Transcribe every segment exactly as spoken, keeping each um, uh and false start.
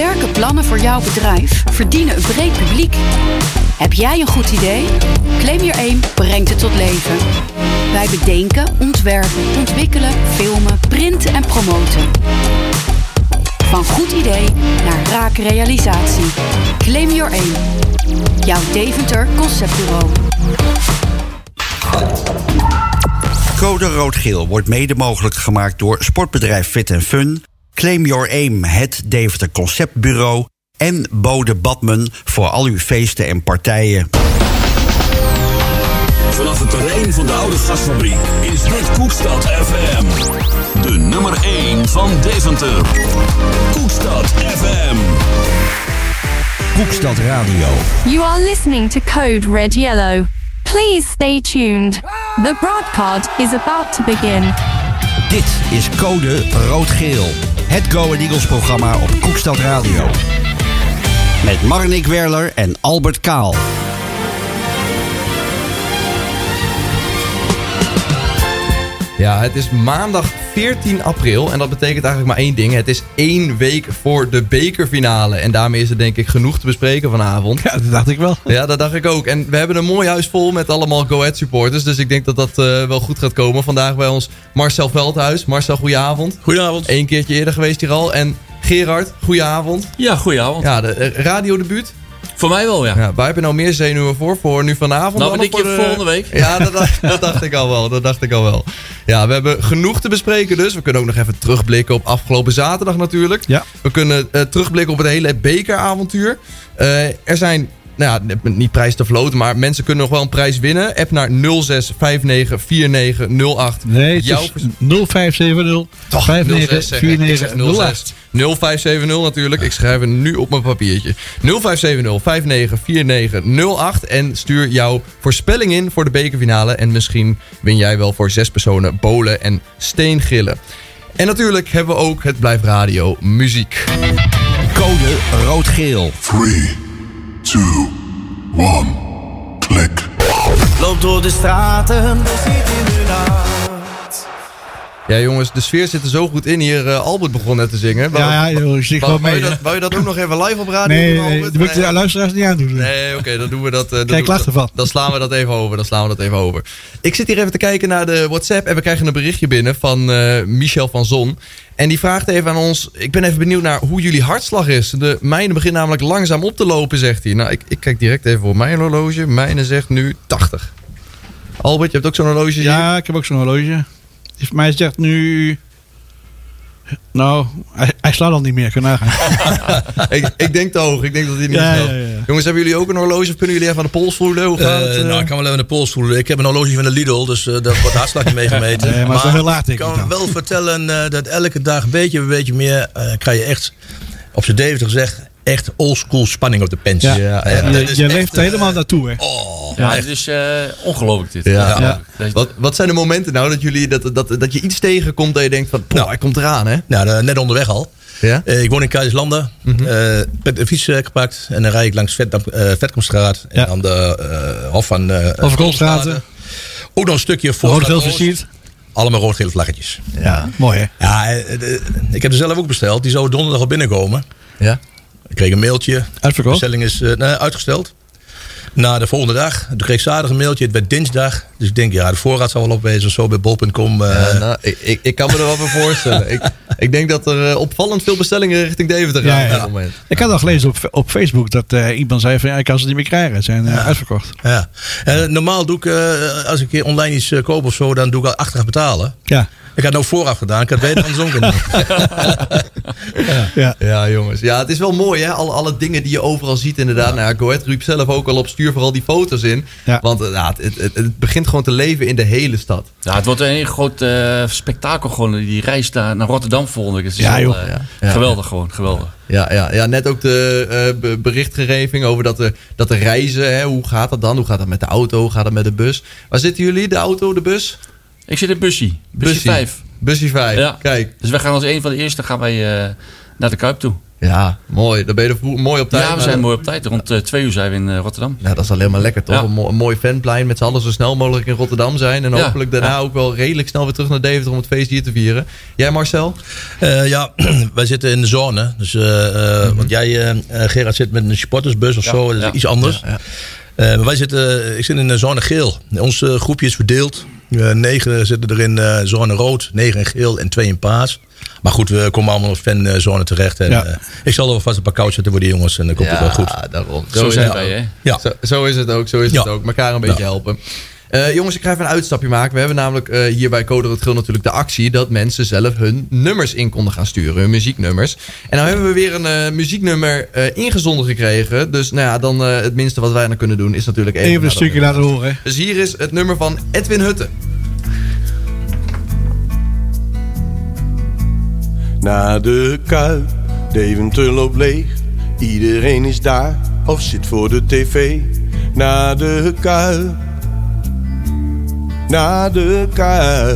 Sterke plannen voor jouw bedrijf verdienen een breed publiek. Heb jij een goed idee? Claim Your Aim brengt het tot leven. Wij bedenken, ontwerpen, ontwikkelen, filmen, printen en promoten. Van goed idee naar rake realisatie. Claim Your Aim. Jouw Deventer Conceptbureau. Code Rood-Geel wordt mede mogelijk gemaakt door sportbedrijf Fit and Fun, Claim Your Aim, het Deventer Conceptbureau en Bode Badman voor al uw feesten en partijen. Vanaf het terrein van de oude gasfabriek is dit Koekstad F M. De nummer één van Deventer. Koekstad F M. Koekstad Radio. You are listening to Code Red Yellow. Please stay tuned. The broadcast is about to begin. Dit is Code Rood-Geel. Het Go Ahead Eagles programma op Koekstad Radio. Met Marnik Werler en Albert Kaal. Ja, het is maandag veertien april en dat betekent eigenlijk maar één ding. Het is één week voor de bekerfinale en daarmee is er denk ik genoeg te bespreken vanavond. Ja, dat dacht ik wel. Ja, dat dacht ik ook. En we hebben een mooi huis vol met allemaal Go Ahead supporters, dus ik denk dat dat uh, wel goed gaat komen. Vandaag bij ons Marcel Veldhuis. Marcel, goedenavond. Goedenavond. Eén keertje eerder geweest hier al. En Gerard, goedenavond. Ja, goedenavond. Ja, de uh, radiodebuut. Voor mij wel, ja. ja. Waar heb je nou meer zenuwen voor? Voor nu vanavond? Nou, ben ik je de... volgende week. Ja, dat dacht, dat dacht ik al wel. Dat dacht ik al wel. Ja, we hebben genoeg te bespreken dus. We kunnen ook nog even terugblikken op afgelopen zaterdag natuurlijk. Ja. We kunnen uh, terugblikken op het hele bekeravontuur. Uh, er zijn... Nou ja, niet prijs te floten, maar mensen kunnen nog wel een prijs winnen. App naar nul zes vijf negen vier negen nul acht. Nee, het Jouw... is nul vijf zeven nul vijf negen vier negen nul acht. nul vijf zeven nul natuurlijk. Ik schrijf het nu op mijn papiertje. nul vijf zeven nul vijf negen vier negen nul acht. En stuur jouw voorspelling in voor de bekerfinale. En misschien win jij wel voor zes personen bolen en steengrillen. En natuurlijk hebben we ook het Blijf Radio muziek. Code Rood-Geel. drie, twee, één, klik. Loop door de straten, ziet in de nacht. Ja jongens, de sfeer zit er zo goed in hier. Uh, Albert begon net te zingen. Wou, ja, ja, joh, zie ik wel mee. Wou je, dat, wou je dat ook nog even live op radio nee, doen, Albert? Nee, dat moet ik de luisteraars niet aandoen. Nee, oké, okay, dan doen we dat. Uh, dan Kijk, lach ervan. Dan slaan we dat even over. Dan slaan we dat even over. Ik zit hier even te kijken naar de WhatsApp en we krijgen een berichtje binnen van uh, Michel van Zon. En die vraagt even aan ons, ik ben even benieuwd naar hoe jullie hartslag is. De mijne begint namelijk langzaam op te lopen, zegt hij. Nou, ik, ik kijk direct even op mijn horloge. Mijne zegt nu tachtig. Albert, je hebt ook zo'n horloge? Ja, hier? Ik heb ook zo'n horloge. Die voor mij zegt nu... Nou, hij, hij slaat al niet meer, kan nagaan. ik, ik denk te hoog, ik denk dat hij niet ja, snel. Ja, ja. Jongens, hebben jullie ook een horloge of kunnen jullie even aan de pols voelen? Hoe gaat uh, het? Uh? Nou, ik kan wel even aan de pols voelen. Ik heb een horloge van de Lidl, dus uh, daar wordt hartslag niet mee gemeten. Nee, maar, maar is wel heel laat, ik kan wel vertellen uh, dat elke dag een beetje, een beetje meer uh, krijg je echt, op z'n Deventer gezegd, echt oldschool spanning op de pens. Ja. Ja, ja. Je, je leeft er helemaal naartoe, hè? Oh, ja, het is uh, ongelooflijk dit. Ja. Ja. Ja. Ja. Wat, wat zijn de momenten nou dat, jullie, dat, dat, dat je iets tegenkomt dat je denkt van, nou, hij komt eraan, hè? Nou, uh, net onderweg al. Ja? Uh, ik woon in Keizerslanden. Mm-hmm. uh, met de fiets uh, gepakt en dan rijd ik langs Vet, uh, Vetkomstraat en ja. dan de uh, Hof van uh, Overkoolstraten. Ook nog een stukje voor. Rood-geel versierd. Allemaal rood-gele vlaggetjes. Ja, mooi hè? Ja, uh, de, ik heb er zelf ook besteld. Die zou donderdag al binnenkomen. Ja. Ik kreeg een mailtje. Uitverkocht? De bestelling is uh, nee, uitgesteld. Na de volgende dag. Toen kreeg ik zaterdag een mailtje. Het werd dinsdag. Dus ik denk, ja, de voorraad zal wel opwezen of zo bij bol punt com. Uh. Ja, nou, ik, ik, ik kan me er wel voor voorstellen. ik, ik denk dat er uh, opvallend veel bestellingen richting Deventer gaan ja, ja. op dit moment. Ik had al gelezen op, op Facebook dat uh, iemand zei van ja, ik kan ze niet meer krijgen. Ze zijn uh, ja. uitverkocht. Ja. Uh, normaal doe ik, uh, als ik een keer online iets uh, koop of zo, dan doe ik al achteraf betalen. Ja. Ik had het ook vooraf gedaan. Ik had het beter andersom kunnen doen. ja. Ja. ja, jongens. Ja, het is wel mooi, hè? Alle, alle dingen die je overal ziet, inderdaad. Ja. Nou ja, Go Ahead riep zelf ook al op, stuur vooral die foto's in. Ja. Want uh, nou, het, het, het begint gewoon te leven in de hele stad. Ja, het wordt een heel groot uh, spektakel gewoon. Die reis naar, naar Rotterdam volgende. Het is ja, al, joh. Uh, ja. Geweldig gewoon, geweldig. Ja, ja, ja, net ook de uh, berichtgeving over dat de, dat de reizen. Hè, hoe gaat dat dan? Hoe gaat dat met de auto? Hoe gaat dat met de bus? Waar zitten jullie? De auto, de bus? Ik zit in bussie. Bussie vijf. Bussie vijf, ja. Kijk. Dus wij gaan als een van de eerste gaan wij, uh, naar de Kuip toe. Ja, mooi. Dan ben je er vo- mooi op tijd. Ja, we zijn mooi op tijd. Rond uh, twee uur zijn we in uh, Rotterdam. Ja, dat is alleen maar lekker toch? Ja. Een, mo- een mooi fanplein met z'n allen zo snel mogelijk in Rotterdam zijn. En Ja. hopelijk daarna Ja. ook wel redelijk snel weer terug naar Deventer om het feest hier te vieren. Jij Marcel? Uh, ja, wij zitten in de zone. Dus, uh, uh, mm-hmm. Want jij, uh, Gerard, zit met een supportersbus of Ja. zo. Dat is Ja. iets anders. Ja, ja. Uh, maar wij zitten, ik zit in de zone geel. Ons uh, groepje is verdeeld. Uh, negen zitten er in uh, zone rood, negen in geel en twee in paars. Maar goed, we komen allemaal op fanzone terecht. En, Ja. uh, ik zal er wel vast een paar koud zetten voor die jongens. En dan komt het wel goed. Ja, daarom. Zo is zijn het wij, ook. hè? Ja. Zo, zo is het ook, zo is Ja. het ook. Mekaar een beetje Ja. helpen. Uh, jongens, ik ga even een uitstapje maken. We hebben namelijk uh, hier bij Code Rood Geel natuurlijk de actie dat mensen zelf hun nummers in konden gaan sturen, hun muzieknummers. En nou hebben we weer een uh, muzieknummer uh, ingezonden gekregen. Dus nou ja, dan uh, het minste wat wij dan kunnen doen is natuurlijk even, Even een stukje laten horen. Dus hier is het nummer van Edwin Hutte. Na de Kuip, Deventer loopt leeg. Iedereen is daar of zit voor de tv. Na de Kuip, na de Kuip.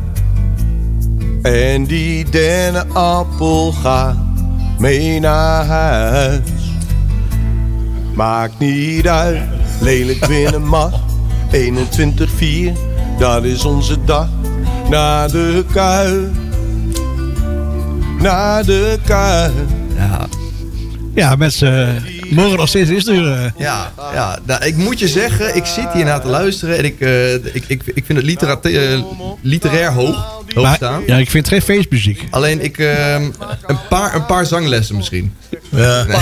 En die dennenappel gaat mee naar huis. Maakt niet uit, lelijk winnen mag. eenentwintig vier, dat is onze dag. Na de Kuip, na de Kuip. Ja, Ja, mensen uh, mogen nog steeds insturen. ja, ja. Nou, ik moet je zeggen, ik zit hier naar te luisteren en ik, uh, ik, ik, ik vind het litera- uh, literair hoog, hoog Maar, staan. ja, ik vind geen feestmuziek. Alleen ik, uh, een, paar, een paar zanglessen misschien. Ja. Nee.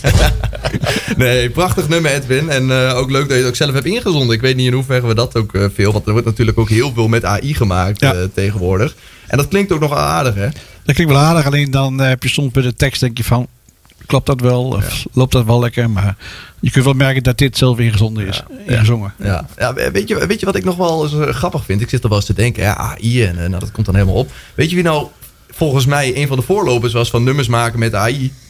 Nee, prachtig nummer Edwin. En uh, ook leuk dat je het ook zelf hebt ingezonden. Ik weet niet in hoeverre we dat ook uh, veel. Want er wordt natuurlijk ook heel veel met A I gemaakt Ja. uh, tegenwoordig. En dat klinkt ook nog aardig, hè? Dat klinkt wel aardig, alleen dan uh, heb je soms bij de tekst denk je van, klopt dat wel? Of Ja. loopt dat wel lekker? Maar je kunt wel merken dat dit zelf ingezonden is. Ja. Ingezongen. Ja. Ja, weet, je, weet je wat ik nog wel eens uh, grappig vind? Ik zit er wel eens te denken, ja, A I en uh, nou, dat komt dan helemaal op. Weet je wie nou volgens mij een van de voorlopers was van nummers maken met A I?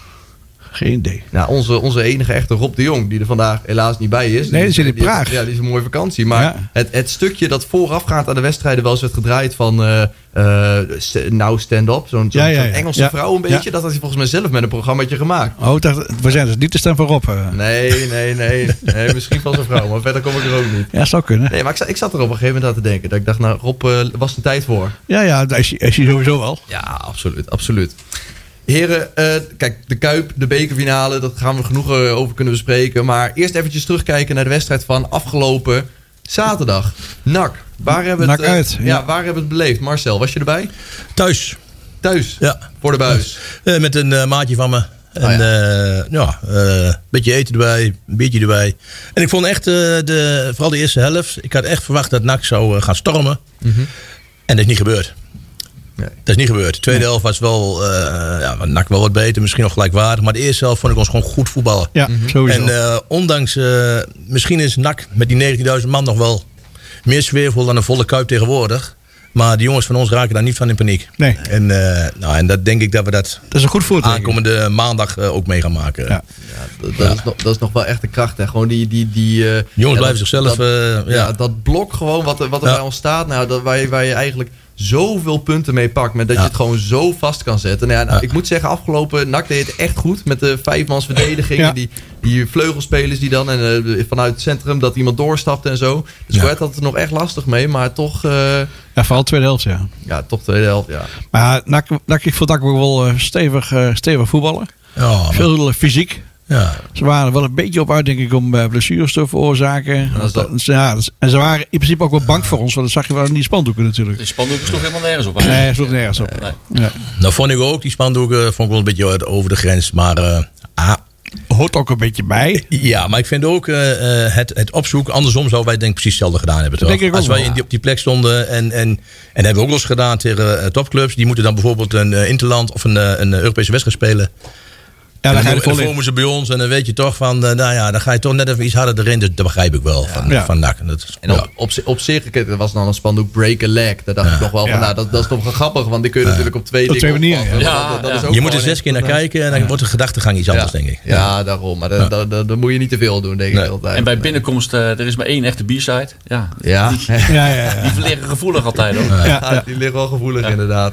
Geen idee. Nou, onze, onze enige echte Rob de Jong, die er vandaag helaas niet bij is. Nee, die zit in die heeft- Praag. Ja, die is een mooie vakantie. Maar Ja. het, het stukje dat voorafgaand aan de wedstrijden wel eens werd gedraaid van uh, uh, st- Now Stand Up. Zo'n zo'n Ja, ja, ja. zo'n Engelse Ja. vrouw een beetje. Ja. Dat had hij volgens mij zelf met een programmaatje gemaakt. Oh, ik dacht, we zijn dus niet de stem van Rob. Uh. Nee, nee, nee, nee. Misschien van zijn vrouw, maar verder kom ik er ook niet. Ja, zou kunnen. Nee, maar ik, zat- ik zat er op een gegeven moment aan te denken. Dat ik dacht, nou Rob, uh, was een tijd voor. Ja, ja, daar is, is hij sowieso wel. Ja, absoluut, absoluut. Heren, uh, kijk, de Kuip, de bekerfinale, dat gaan we genoeg uh, over kunnen bespreken. Maar eerst eventjes terugkijken naar de wedstrijd van afgelopen zaterdag. N A C, waar hebben we het, N A C uit, uh, ja. ja, waar hebben we het beleefd? Marcel, was je erbij? Thuis. Thuis, Ja. voor de buis. Uh, met een uh, maatje van me. En Oh, ja, ja een uh, beetje eten erbij, een biertje erbij. En ik vond echt, uh, de, vooral de eerste helft, ik had echt verwacht dat N A C zou uh, gaan stormen. Mm-hmm. En dat is niet gebeurd. Nee. Dat is niet gebeurd. De tweede helft was wel, uh, ja, N A C wel wat beter, misschien nog gelijkwaardig. Maar de eerste helft vond ik ons gewoon goed voetballen. Ja, sowieso. En uh, ondanks, uh, misschien is N A C met die negentienduizend man nog wel meer sfeervol dan een volle Kuip tegenwoordig. Maar de jongens van ons raken daar niet van in paniek. Nee. En, uh, nou, en dat denk ik dat we dat Dat is een goed voorteken. aankomende maandag uh, ook mee gaan maken. Ja. Dat, dat, is nog, dat is nog wel echt de kracht. Hè. Gewoon die, die, die, uh, Jongens ja, blijven dat- zichzelf... Dat, uh, ja. ja. dat blok gewoon wat, er- wat er Ja. bij ons staat. Nou, dat, waar, je, waar je eigenlijk zoveel punten mee pakt. Met dat Ja. je het gewoon zo vast kan zetten. Nou, ja, nou, Ja. Ik moet zeggen, afgelopen N A C deed het echt goed. Met de vijfmans verdediging. Ja. Die, die vleugelspelers die dan en, uh, vanuit het centrum dat iemand doorstapte en zo. Dus Ja. Gwert had het er nog echt lastig mee. Maar toch, uh, Ja, vooral de tweede helft, ja. ja, toch de tweede helft. Ja. Maar N A C, N A C, ik vond N A C ook wel uh, stevig, uh, stevig voetballen. Ja, maar- Veel uh, fysiek. ja. Ze waren wel een beetje op uit, denk ik, om uh, blessures te veroorzaken. dat is dat- Dat- ja, dat is- en ze waren in principe ook wel bang voor ons, want dat zag je wel in die spandoeken natuurlijk. De spandoek is toch helemaal nergens op. Nee, hij sloeg nergens op. Nee. Ja. Nou vond ik ook, die spandoeken vond ik wel een beetje over de grens. Maar uh, ah, Hoort ook een beetje bij. ja, maar ik vind ook uh, uh, het, het opzoeken. Andersom zouden wij denk ik precies hetzelfde gedaan hebben. Dat Toch? denk ik ook Als wij wel. in die, op die plek stonden en, en, en hebben we ook wel eens gedaan tegen uh, topclubs. Die moeten dan bijvoorbeeld een uh, interland of een, uh, een Europese wedstrijd spelen. Ja, dan en ga je dan, er en vol dan in. vormen ze bij ons en dan weet je toch van, uh, nou ja, dan ga je toch net even iets harder erin. Dus dat begrijp ik wel van, Ja. van N A C. Dat, is- En op, ja. op, zi- op zich, kijk, er was dan een spandoek break a leg. Daar dacht ik nog wel van, Ja. nou, dat, dat is toch wel grappig. Want die kun je natuurlijk op twee Op twee dingen manieren, opvatten. ja. Dat- dat is Ja. ook Je moet er gewoon zes keer naar echt- kijken en dan wordt de gedachtegang iets anders, ja. denk ik. Ja, daarom. Maar dan, dan, dan, dan moet je niet te veel doen, denk ik Nee. altijd. En bij binnenkomst, uh, er is maar één echte B-side. Ja, Ja, Ja, ja, ja. die liggen gevoelig altijd hoor. ja, Ja, ja. die ligt wel gevoelig inderdaad.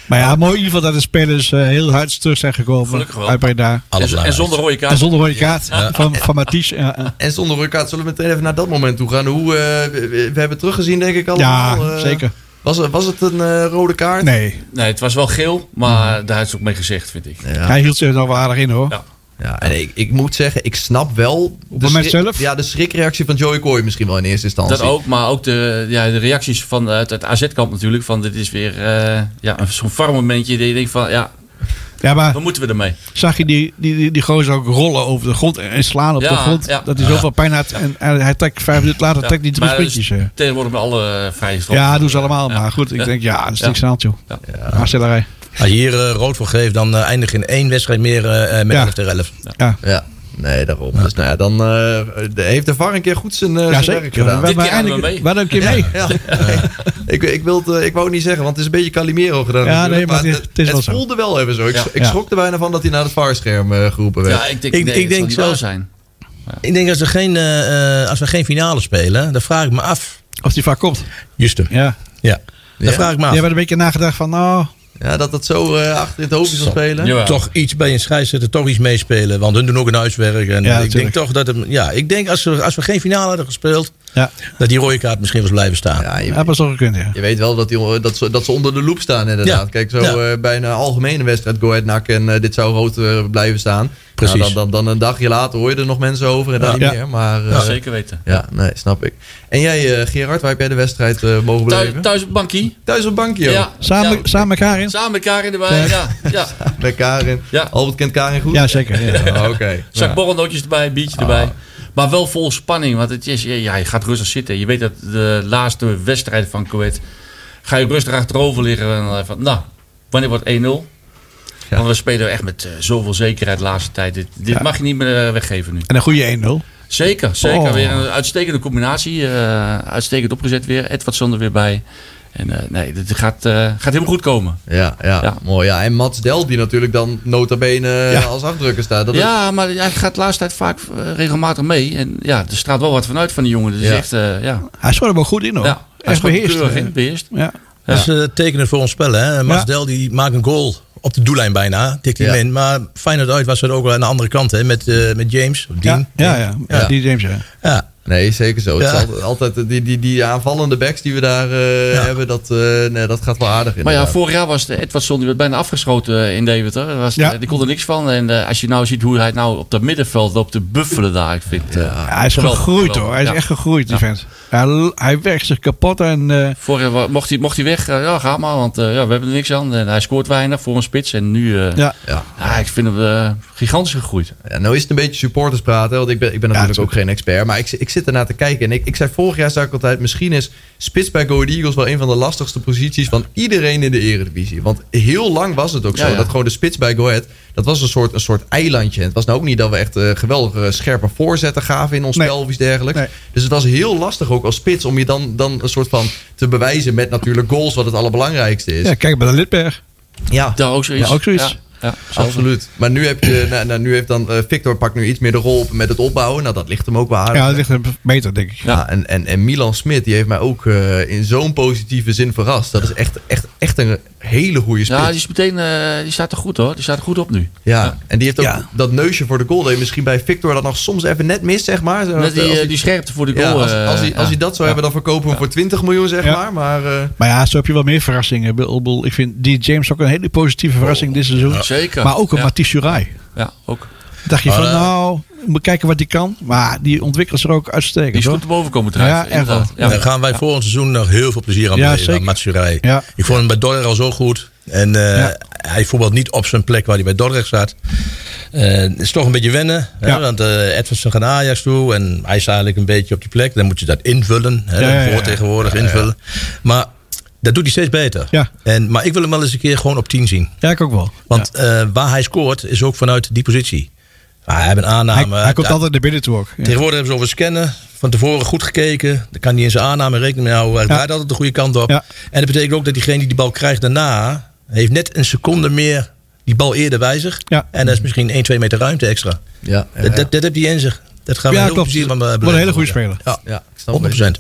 Maar ja, mooi in ieder geval dat de spelers uh, heel hard terug zijn gekomen. Gelukkig wel. Uit Breda. En, en zonder rode kaart. En zonder rode kaart ja. van, van Mathies. Ja, ja. En zonder rode kaart zullen we meteen even naar dat moment toe gaan. Hoe, uh, we, we hebben teruggezien denk ik allemaal. Ja, uh, zeker. Was, was het een uh, rode kaart? Nee. Nee, het was wel geel, maar daar is ook mee gezegd, vind ik. Ja. Hij hield zich er nog wel aardig in hoor. Ja. Ja, en ik, ik moet zeggen, ik snap wel... Op het moment schrik, zelf? Ja, de schrikreactie van Joey Coy misschien wel in eerste instantie. Dat ook, maar ook de, ja, de reacties van uit het A Z-kamp natuurlijk. Van dit is weer uh, ja, zo'n farmomentje. Dat je denkt van, ja, ja, maar wat moeten we ermee? Zag je die, die, die, die gozer ook rollen over de grond en slaan op ja, de grond? Ja. Dat hij zoveel pijn had. En, en hij trekt vijf minuten later Ja, trekt die drie sprintjes. Dus tegenwoordig met alle vrije straf. Ja, doen ze allemaal. Ja. Maar goed, ik ja. denk, ja, dat is niks ja. aan het, joh. Ja. Ja. Aanstellerij. Als je hier uh, rood voor geeft, dan uh, eindig je in één wedstrijd meer uh, met Ja. elf tegen elf. Ja. ja. Ja, nee, daarom. Ja. Dus nou ja, dan uh, heeft de V A R een keer goed zijn, uh, Ja, zijn zeker. werk gedaan. We Dit hebben keer hadden we eindelijk- mee. we hadden een keer mee. Ja, ja. Ja. ik, ik, wilde, uh, ik wou het niet zeggen, want het is een beetje Calimero gedaan. Ja, natuurlijk, nee, maar het- het, het is wel het zo. voelde wel even zo. Ik, Ja. ik schrok er bijna van dat hij naar het V A R-scherm uh, geroepen werd. Ja, ik denk, Ik- nee, ik het denk zal niet waar zelfs- zijn. Ik denk als, er geen, uh, als we geen finale spelen, dan vraag ik me af. Of die vaak komt. Just hem. Ja. Ja. Dan Ja? vraag ik me Die af. hebben een beetje nagedacht van, nou... Ja, dat dat zo uh, achter in het hoofd zal spelen. Jawel. Toch iets bij een scheidsrechter, toch iets meespelen. Want hun doen ook een huiswerk. En Ja, ik natuurlijk. denk toch dat het. Ja, ik denk als we, als we geen finale hadden gespeeld, Ja, dat die rode kaart misschien was blijven staan. Ja, je, dat was toch gekund, ja. je weet wel dat, die, dat, ze, dat ze onder de loep staan inderdaad. Ja. Kijk, zo Ja. uh, bij een algemene wedstrijd, Go Ahead N A C en uh, dit zou rood uh, blijven staan. Precies. Nou, dan, dan, dan een dagje later hoor je er nog mensen over en dan Ja. niet Ja. meer. Maar, uh, Ja, zeker weten. Ja, nee, snap ik. En jij, uh, Gerard, waar heb jij de wedstrijd uh, mogen Thuis, beleven? thuis op bankie. Thuis op bankje, joh. Ja. Samen, Ja. samen met Karin? Samen met Karin erbij. Ja. Ja. Met Karin. Ja. Albert kent Karin goed? Ja, zeker. Ja. Oh, Oké. Okay. Zak Ja. borrelnootjes erbij, biertje erbij. Maar wel vol spanning. Want het is, ja, je gaat rustig zitten. Je weet dat de laatste wedstrijd van Coët... ga je rustig achterover liggen. En dan van, nou, wanneer wordt één nul? Ja. Want we spelen echt met uh, zoveel zekerheid de laatste tijd. Dit, dit Ja. mag je niet meer uh, weggeven nu. En een goede één nul. Zeker, zeker. Oh. Weer een uitstekende combinatie. Uh, uitstekend opgezet weer. Edwardson er weer bij. En uh, nee, dit gaat, uh, gaat helemaal goed komen. Ja, ja, Ja. mooi. Ja. En Mats Del, die natuurlijk dan nota bene Ja. als afdrukker staat. Dat is- Ja, maar hij gaat de laatste tijd vaak uh, regelmatig mee. En ja, er straalt wel wat vanuit van die jongen. Dus Ja. echt, uh, ja. Hij schoot er wel goed in hoor. Ja, hij Echt is beheerst. keurig eh. in, beheerst. Ja. Dat is uh, tekenen voor ons spel. Hè? Mats Ja. Del die maakt een goal op de doellijn bijna. Tikt hij Ja. hem in. Maar Feyenoord uit was het ook wel aan de andere kant. Hè? Met, uh, met James. Of Dean. Ja, ja, ja. ja, Ja. die James, ja. Ja. Nee, zeker zo. Het Ja. is altijd, altijd die, die, die aanvallende backs die we daar uh, Ja. hebben, dat, uh, nee, dat gaat wel aardig in. Maar ja, vorig jaar was de Edwardson, die werd bijna afgeschoten in Deventer. Dat Was, Ja. Die kon er niks van. En uh, als je nou ziet hoe hij nou op dat middenveld loopt te buffelen daar. Ik vind, uh, Ja, hij is geweldig, gegroeid geweldig. hoor. Hij is Ja. echt gegroeid, die Ja. vent. Hij, hij werkt zich kapot en... uh, Vorig jaar wa- mocht hij, mocht hij weg. Uh, ja, ga maar. Want uh, ja, we hebben er niks aan. En hij scoort weinig voor een spits. En nu... Uh, ja. Ja. ja, ik vind hem uh, gigantisch gegroeid. Ja, nou is het een beetje supporters praten, want ik ben, ik ben natuurlijk ook geen expert. Maar ik, ik zit ernaar te kijken en ik, ik zei vorig jaar zei ik altijd, misschien is spits bij Go Ahead Eagles wel een van de lastigste posities van iedereen in de eredivisie. Want heel lang was het ook zo, Ja, ja. dat gewoon de spits bij Go Ahead, dat was een soort, een soort eilandje. En het was nou ook niet dat we echt uh, geweldige scherpe voorzetten gaven in ons Nee. spel of iets dergelijks. Nee. Dus het was heel lastig ook als spits om je dan, dan een soort van te bewijzen met natuurlijk goals, wat het allerbelangrijkste is. ja, kijk bij de Lidberg. Ja, Daar ook zoiets. Ja, ook zoiets. Ja, ja, absoluut. Maar nu heb je, nou, nou, nu heeft dan uh, Victor pakt nu iets meer de rol op met het opbouwen. Nou, dat ligt hem ook wel aardig. Ja, dat ligt er beter, denk ik. Ja, en, en, en Milan Smit, die heeft mij ook uh, in zo'n positieve zin verrast. Dat is echt, echt, echt een hele goede spits. Ja, die, is meteen, uh, die staat er goed hoor. Die staat er goed op nu. ja. Ja. En die heeft ook Ja. dat neusje voor de goal. Dat je misschien bij Victor dat nog soms even net mist, zeg maar. Zo, Met als die, hij- uh, die scherpte voor de ja, goal. als, uh, als, hij, als ja. hij dat zou hebben, dan verkopen we hem voor twintig miljoen, zeg Ja. maar. Maar uh, Maar ja, zo heb je wel meer verrassingen. Ik bedoel, Ik vind die James ook een hele positieve verrassing dit seizoen. Zeker. Maar ook een ja. Mathieu Surai. Ja, ook. Dacht je Maar, van, uh, nou, moet kijken wat hij kan. Maar die ontwikkelt zich ook Die uitstekend. is hoor. goed te boven komen drijven. Ja, echt inderdaad. wel. Ja. Daar gaan wij voor ons seizoen nog heel veel plezier aan Ja, beleven. zeker. Aan Matsurij. Ja. Ik vond hem bij Dordrecht al zo goed. En uh, Ja. hij voetbalt niet op zijn plek waar hij bij Dordrecht zat. Uh, het is toch een beetje wennen. Hè? Ja. Want uh, Edwardson gaat naar Ajax toe. En hij is eigenlijk een beetje op die plek. Dan moet je dat invullen. Hè? Ja, ja, ja. Voor tegenwoordig invullen. Maar dat doet hij steeds beter. Ja. En, maar ik wil hem wel eens een keer gewoon op tien zien. Ja, ik ook wel. Want uh, waar hij scoort is ook vanuit die positie. Maar hij heeft een Hij, aanname. hij komt Ja, altijd naar binnen toe ook. Ja. Tegenwoordig hebben ze over scannen. Van tevoren goed gekeken. Dan kan hij in zijn aanname rekening mee houden. Hij Ja. draait altijd de goede kant op. Ja. En dat betekent ook dat diegene die die bal krijgt daarna... heeft net een seconde meer die bal eerder bij zich. Ja. En dat is misschien één, twee meter ruimte extra. ja, ja, Dat, dat, dat heb hij in zich. Dat gaan we Ja, heel klopt. plezier van Wordt een hele goede speler. Ja, ja, ik snap honderd procent. Ik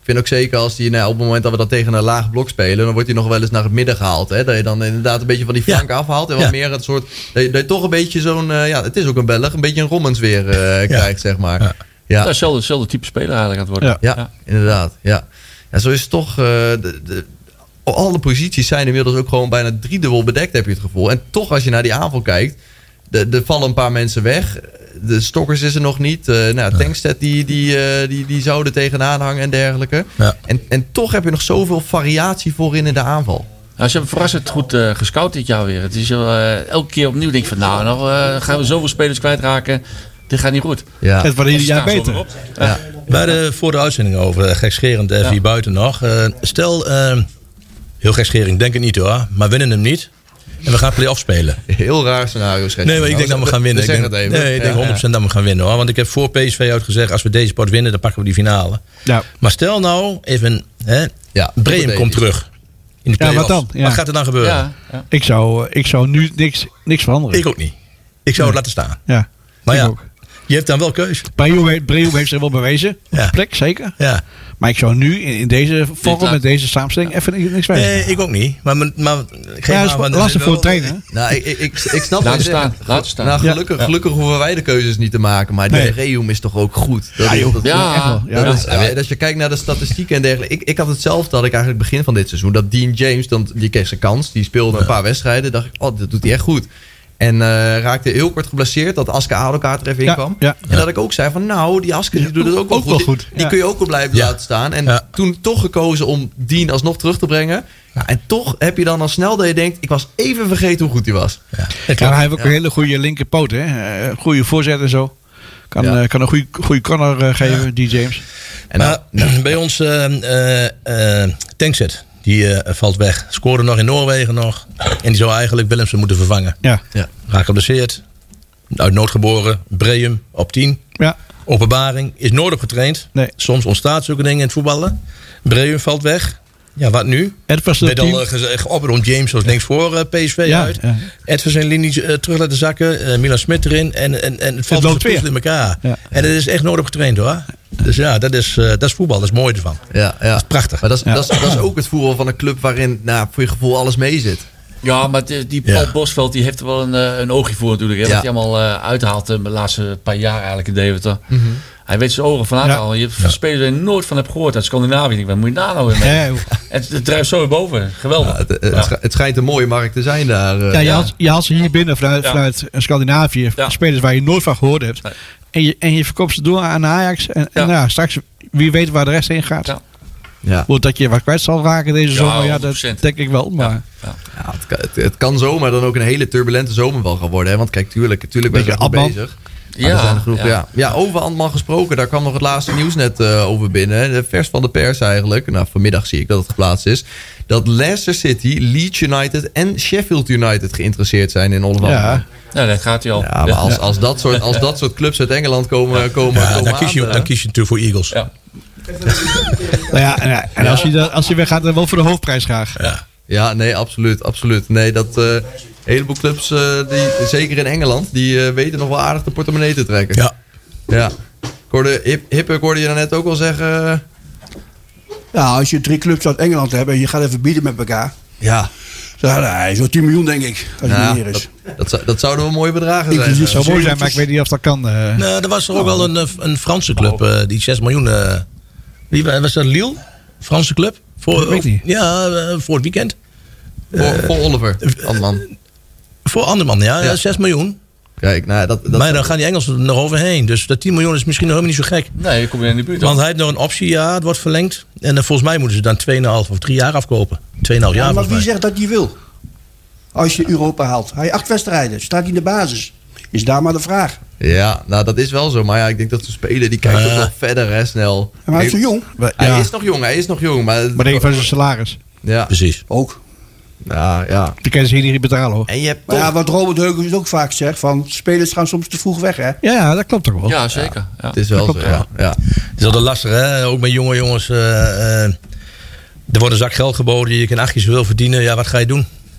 vind ook zeker als die, nou, op het moment dat we dan tegen een laag blok spelen, dan wordt hij nog wel eens naar het midden gehaald. Hè? Dat je dan inderdaad een beetje van die flank ja. afhaalt. En wat ja. meer het soort, dat je, dat je toch een beetje zo'n, uh, ja, het is ook een Belg, een beetje een Rommens weer uh, ja. krijgt, zeg maar. Ja. Ja. Hetzelfde, hetzelfde type speler eigenlijk aan het worden. Ja, ja. ja. inderdaad. Ja. Ja, zo is het toch, uh, de, de, alle posities zijn inmiddels ook gewoon bijna driedubbel bedekt, heb je het gevoel. En toch als je naar die aanval kijkt, er vallen een paar mensen weg. De Stokkers is er nog niet. Uh, nou, Tankstedt die, die, uh, die, die zouden tegenaan hangen en dergelijke. Ja. En, en toch heb je nog zoveel variatie voorin in de aanval. Nou, ze hebben verrassend goed uh, gescout dit jaar weer. Het is uh, elke keer opnieuw denk ik van nou, nou uh, gaan we zoveel spelers kwijtraken. Dit gaat niet goed. Ja. Het wordt ieder jaar beter. Ja. Ja. We hadden voor de uitzending over uh, gekscherend even ja. hier buiten nog. Uh, stel, uh, heel gekscherend denk ik niet hoor, maar winnen hem niet. En we gaan play-off spelen. Heel raar scenario. Nee, maar ik denk nou, dat we gaan winnen. Ik denk, nee, ik denk ja, honderd procent ja. dat we gaan winnen hoor. Want ik heb voor P S V uitgezegd, als we deze pot winnen, dan pakken we die finale. Ja. Maar stel nou, even, hè, ja, Breum komt terug. In de play-off. Ja, wat dan? Ja. Wat gaat er dan gebeuren? Ja, ja. Ik, zou, ik zou nu niks, niks veranderen. Ik ook niet. Ik zou ja. het laten staan. Ja, maar ik ja, ook. Je hebt dan wel keus. Breum heeft zich wel bewezen. Ja. Op plek, zeker. Ja. Maar ik zou nu in, in deze vorm, met deze samenstelling, even niks wijzen. Nee, ik ook niet. Maar, maar ik ja, dat is lastig voor het trainen. Nou, ik, ik, ik snap Laat staan. Laat staan. Nou, gelukkig, ja. gelukkig hoeven wij de keuzes niet te maken. Maar nee. Breum is toch ook goed. Dat ja, is, dat, ja, ja, ja. Dat is, ja. Als je kijkt naar de statistieken en dergelijke. Ik, ik had hetzelfde, dat ik eigenlijk begin van dit seizoen. Dat Dean James, dan, die kreeg zijn kans. Die speelde een paar wedstrijden. Dacht ik, oh, dat doet hij echt goed. En uh, raakte heel kort geblesseerd. Dat Aske Adelkaart er even in kwam. Ja, ja. En dat ik ook zei van nou, die Aske die doet het ook wel ook goed. Wel goed. Die, die ja. kun je ook wel blijven ja. laten staan. En ja. toen toch gekozen om Dean alsnog terug te brengen. Ja, en toch heb je dan al snel dat je denkt, ik was even vergeten hoe goed hij was. Ja. Ja, hij heeft ook ja. een hele goede linkerpoot. Hè? Uh, goede voorzet en zo. Kan, ja. uh, kan een goede, goede corner uh, geven, ja. die James. En maar, nou, bij ons uh, uh, uh, Tankstedt. Die uh, valt weg. Scoorde nog in Noorwegen nog. En die zou eigenlijk Willemsen moeten vervangen. Ja. Ja. Raak geblesseerd. Uit nood geboren. Breum op tien. Ja. Openbaring. Is nooit op getraind. Nee. Soms ontstaat zulke dingen in het voetballen. Breum valt weg. Ja, wat nu? Edwards werd al uh, gezegd, op rond James was links voor uh, P S V ja, uit. Ja. Edwards zijn linie uh, terug laten zakken. Uh, Milan Smit erin. En, en, en het valt het weer in elkaar. Ja. En het is echt nooit op getraind hoor. Dus ja, dat is, uh, dat is voetbal. Dat is mooi ervan. Ja, ja. Dat is prachtig. Maar dat is, ja. dat, is, dat is ook het voetbal van een club waarin nou, voor je gevoel alles mee zit. Ja, maar die, die Paul ja. Bosveld die heeft er wel een, een oogje voor natuurlijk. Hè, ja. Wat hij allemaal uh, uithaalt de laatste paar jaar eigenlijk in Deventer. Mm-hmm. Hij weet zijn ogen van ja. al. Je hebt ja. spelers waar je nooit van hebt gehoord uit Scandinavië. Ik denk, wat moet je daar nou weer mee? Ja, het, het drijft zo weer boven. Geweldig. Ja, het, het, ja. het schijnt een mooie markt te zijn daar. Uh, ja, je, ja. Had, je had ze hier binnen vanuit, ja. vanuit Scandinavië. Ja. Spelers waar je nooit van gehoord hebt. Nee. En, je, en je verkoopt ze door aan Ajax. En, ja. en nou, straks, wie weet waar de rest heen gaat. Ja. Ja. Dat je wat kwijt zal raken deze zomer, ja, dat denk ik wel. Maar ja. Ja. Ja, het, kan, het, het kan zomaar dan ook een hele turbulente zomer wel gaan worden. Hè? Want kijk, tuurlijk, tuurlijk ben je goed bezig. Maar ja, er groep, ja. Ja. ja, over Antman gesproken, daar kwam nog het laatste nieuws net uh, over binnen. Vers van de pers eigenlijk. Nou, vanmiddag zie ik dat het geplaatst is. Dat Leicester City, Leeds United en Sheffield United geïnteresseerd zijn in Oliver Antman. Ja. Nou, dat gaat hij al. Ja, maar als, als, dat soort, als dat soort clubs uit Engeland komen, ja. komen, ja, komen dan, kies je, dan kies je natuurlijk voor Eagles. Ja. Nou ja, en, en als je, dat, als je weggaat, dan wel voor de hoofdprijs graag. Ja, ja nee, absoluut. absoluut. Nee, dat uh, een heleboel clubs, uh, die, zeker in Engeland, die uh, weten nog wel aardig de portemonnee te trekken. Ja. Ja. Ik hoorde, Hip, Hippe, ik hoorde je net ook wel zeggen. Uh... Ja, als je drie clubs uit Engeland hebt en je gaat even bieden met elkaar. Ja. Ja, zo'n tien miljoen denk ik, als ja, het meer is. Dat, dat, zou, dat zouden wel mooie bedragen zijn. Het zou mooi zijn, maar ik weet niet of dat kan. Uh... Nou, er was er ook wel een, een Franse club uh, die zes miljoen... Uh, wie was dat, Lille? Franse club? Voor, dat weet ik niet. Ja, uh, voor het weekend. Voor, uh, voor Oliver, Anderman. Voor Anderman, ja, ja. zes miljoen. Kijk, nou, dat, dat maar dan gaan die Engelsen er nog overheen. Dus dat tien miljoen is misschien nog helemaal niet zo gek. Nee, je komt weer in de buurt. Want hij heeft nog een optie, ja, het wordt verlengd. En uh, volgens mij moeten ze dan twee komma vijf of drie jaar afkopen. twee komma vijf ja, jaar. Maar wie mij. zegt dat hij wil? Als je Europa haalt. Hij heeft acht wedstrijden, staat hij in de basis. Is daar maar de vraag. Ja, nou dat is wel zo. Maar ja, ik denk dat de speler die kijkt uh, ook wel verder, hè, snel. Maar hij is nog jong. Hij ja. is nog jong, hij is nog jong. Maar, maar denk je van zijn salaris? Ja. Precies. Ook. Ja, ja. Die kunnen ze hier niet betalen, hoor. En je hebt maar toch... ja, wat Robert Heukens ook vaak zegt, van spelers gaan soms te vroeg weg, hè? Ja, dat klopt toch wel. Ja, zeker. Ja. Ja. Het is wel zo, ja. ja. Het is altijd lastig, hè? Ook met jonge jongens. Uh, uh, er wordt een zak geld geboden, je kan achtjes wil verdienen. Ja, wat ga je doen?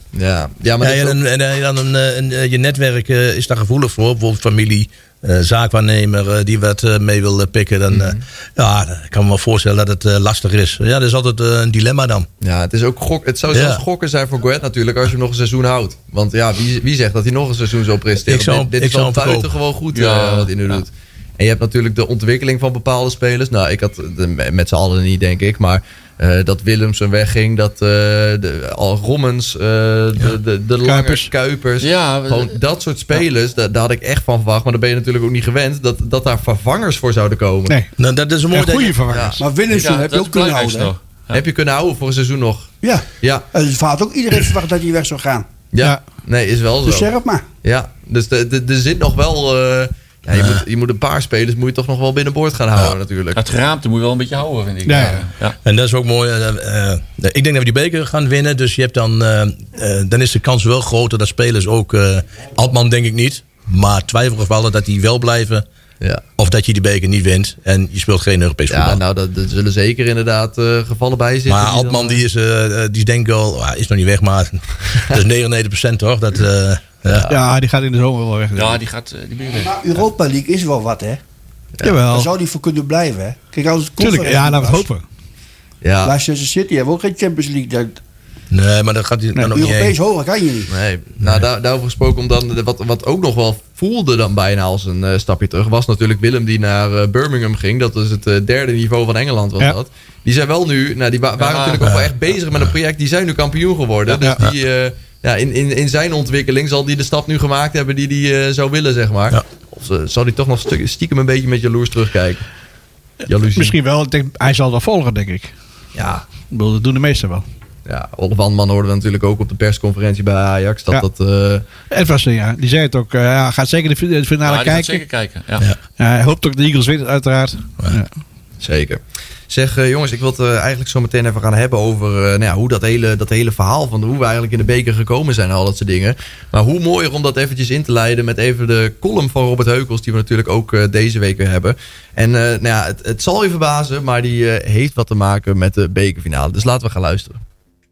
Ja, ja maar ja, en, en, en dan een, een, je netwerk uh, is daar gevoelig voor. Bijvoorbeeld familie, uh, zaakwaarnemer uh, die wat uh, mee wil uh, pikken. Dan, uh, mm-hmm. Ja, ik kan me wel voorstellen dat het uh, lastig is. Ja, dat is altijd uh, een dilemma dan. Ja, het, is ook gok, het zou zelfs ja. gokken zijn voor Go Ahead natuurlijk als je hem nog een seizoen houdt. Want ja, wie, wie zegt dat hij nog een seizoen zo presteert? Ik zou, dit dit ik is wel buitengewoon goed ja. uh, wat hij nu ja. doet. En je hebt natuurlijk de ontwikkeling van bepaalde spelers. Nou, ik had de, met z'n allen niet, denk ik. Maar uh, dat Willemsen wegging. Dat uh, de, al Rommens. Uh, ja. De, de, de Kuipers. Lange Kuipers. Ja, gewoon dat soort spelers. Ja. Daar, daar had ik echt van verwacht. Maar daar ben je natuurlijk ook niet gewend. Dat, dat daar vervangers voor zouden komen. Nee, nou, dat is een mooie goede vervangers. Ja. Maar Willemsen ja, heb je ook kunnen houden. Ja. Heb je kunnen houden voor een seizoen nog? Ja. ja. En het had ook iedereen verwacht dat hij weg zou gaan. Ja. ja. Nee, is wel zo. Dus zeg het maar. Ja. Dus er zit nog wel... Uh, Ja, je, uh. moet, je moet een paar spelers moet je toch nog wel binnenboord gaan houden ja. natuurlijk. Het geraamte moet je wel een beetje houden, vind ik. Ja. Ja. Ja. En dat is ook mooi. Uh, uh, ik denk dat we die beker gaan winnen. Dus je hebt dan, uh, uh, dan is de kans wel groter dat spelers ook... Uh, Altman denk ik niet. Maar twijfelgevallen dat die wel blijven. Ja. Of dat je die beker niet wint. En je speelt geen Europees voetbal. Ja, nou, dat, dat zullen zeker inderdaad uh, gevallen bij zitten. Maar Altman die, die is, uh, die is denk ik al... Uh, is nog niet weg, maar dat is negenennegentig procent toch? Dat... Uh, Ja. ja, die gaat in de zomer wel weg. Ja, die gaat die weg. Maar Europa League is wel wat, hè? Ja. Jawel. Daar zou die voor kunnen blijven, hè? Kijk, als het Tuurlijk, ja, laten we het hopen. Ja. Manchester City hebben ook geen Champions League. Dat... Nee, maar dat gaat hij nee, nog niet heen. Europees hoger kan je niet. Nee, nou, nee. Daar, daarover gesproken, om dan, wat, wat ook nog wel voelde dan bijna als een uh, stapje terug, was natuurlijk Willem die naar uh, Birmingham ging. Dat was het uh, derde niveau van Engeland, was ja. dat. Die zijn wel nu, nou, die wa- waren ja, natuurlijk ja. ook wel echt bezig met een project. Die zijn nu kampioen geworden. Ja, dus ja. die... Uh, Ja, in, in, in zijn ontwikkeling zal hij de stap nu gemaakt hebben die hij uh, zou willen, zeg maar. Ja. Of uh, zal hij toch nog stiekem een beetje met jaloers terugkijken? Jaloezie. Misschien wel. Ik denk, hij zal wel volgen, denk ik. Ja. Ik bedoel, dat doen de meesten wel. Ja, Olaf Wandman hoorde we natuurlijk ook op de persconferentie bij Ajax. Dat ja. dat, uh... Edwards, ja, die zei het ook. Uh, ja, gaat zeker de finale ja, kijken. Gaat zeker kijken. Ja. Ja. Ja, hij hoopt ook de Eagles winnen, uiteraard. Ja. Ja. Zeker. Zeg uh, jongens, ik wil het uh, eigenlijk zo meteen even gaan hebben over uh, nou ja, hoe dat hele, dat hele verhaal van hoe we eigenlijk in de beker gekomen zijn en al dat soort dingen. Maar hoe mooier om dat eventjes in te leiden met even de column van Robert Heukels, die we natuurlijk ook uh, deze week weer hebben. En uh, nou ja, het, het zal je verbazen, maar die uh, heeft wat te maken met de bekerfinale. Dus laten we gaan luisteren.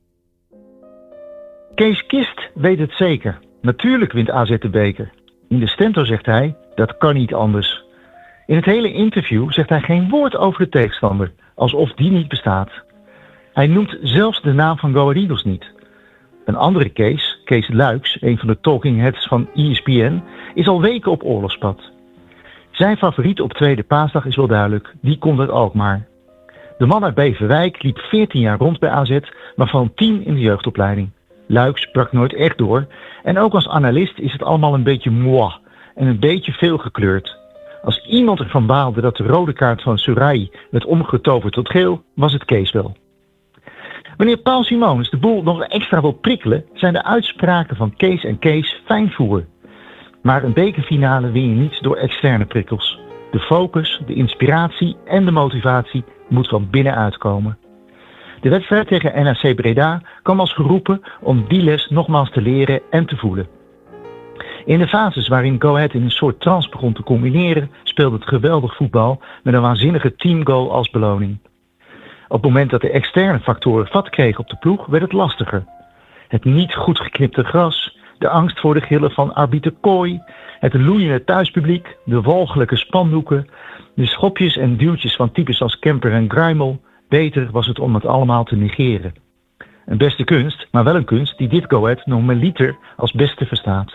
Kees Kist weet het zeker. Natuurlijk wint A Z de beker. In de Stentor zegt hij, dat kan niet anders. In het hele interview zegt hij geen woord over de tegenstander, alsof die niet bestaat. Hij noemt zelfs de naam van Go Ahead Eagles niet. Een andere Kees, Kees Luiks, een van de talking heads van E S P N, is al weken op oorlogspad. Zijn favoriet op tweede paasdag is wel duidelijk, die komt uit Alkmaar. De man uit Beverwijk liep veertien jaar rond bij A Z, waarvan tien in de jeugdopleiding. Luiks brak nooit echt door en ook als analist is het allemaal een beetje moi en een beetje veel gekleurd. Als iemand ervan baalde dat de rode kaart van Surai werd omgetoverd tot geel, was het Kees wel. Wanneer Paul Simonis de boel nog extra wil prikkelen, zijn de uitspraken van Kees en Kees fijn voer. Maar een bekerfinale win je niet door externe prikkels. De focus, de inspiratie en de motivatie moet van binnenuit komen. De wedstrijd tegen N A C Breda kwam als geroepen om die les nogmaals te leren en te voelen. In de fases waarin Go Ahead in een soort trance begon te combineren, speelde het geweldig voetbal met een waanzinnige teamgoal als beloning. Op het moment dat de externe factoren vat kregen op de ploeg, werd het lastiger. Het niet goed geknipte gras, de angst voor de gillen van arbiter Kooi, het loeiende thuispubliek, de walgelijke spandoeken, de schopjes en duwtjes van types als Kemper en Gruimel. Beter was het om het allemaal te negeren. Een beste kunst, maar wel een kunst die dit Go Ahead normaliter als beste verstaat.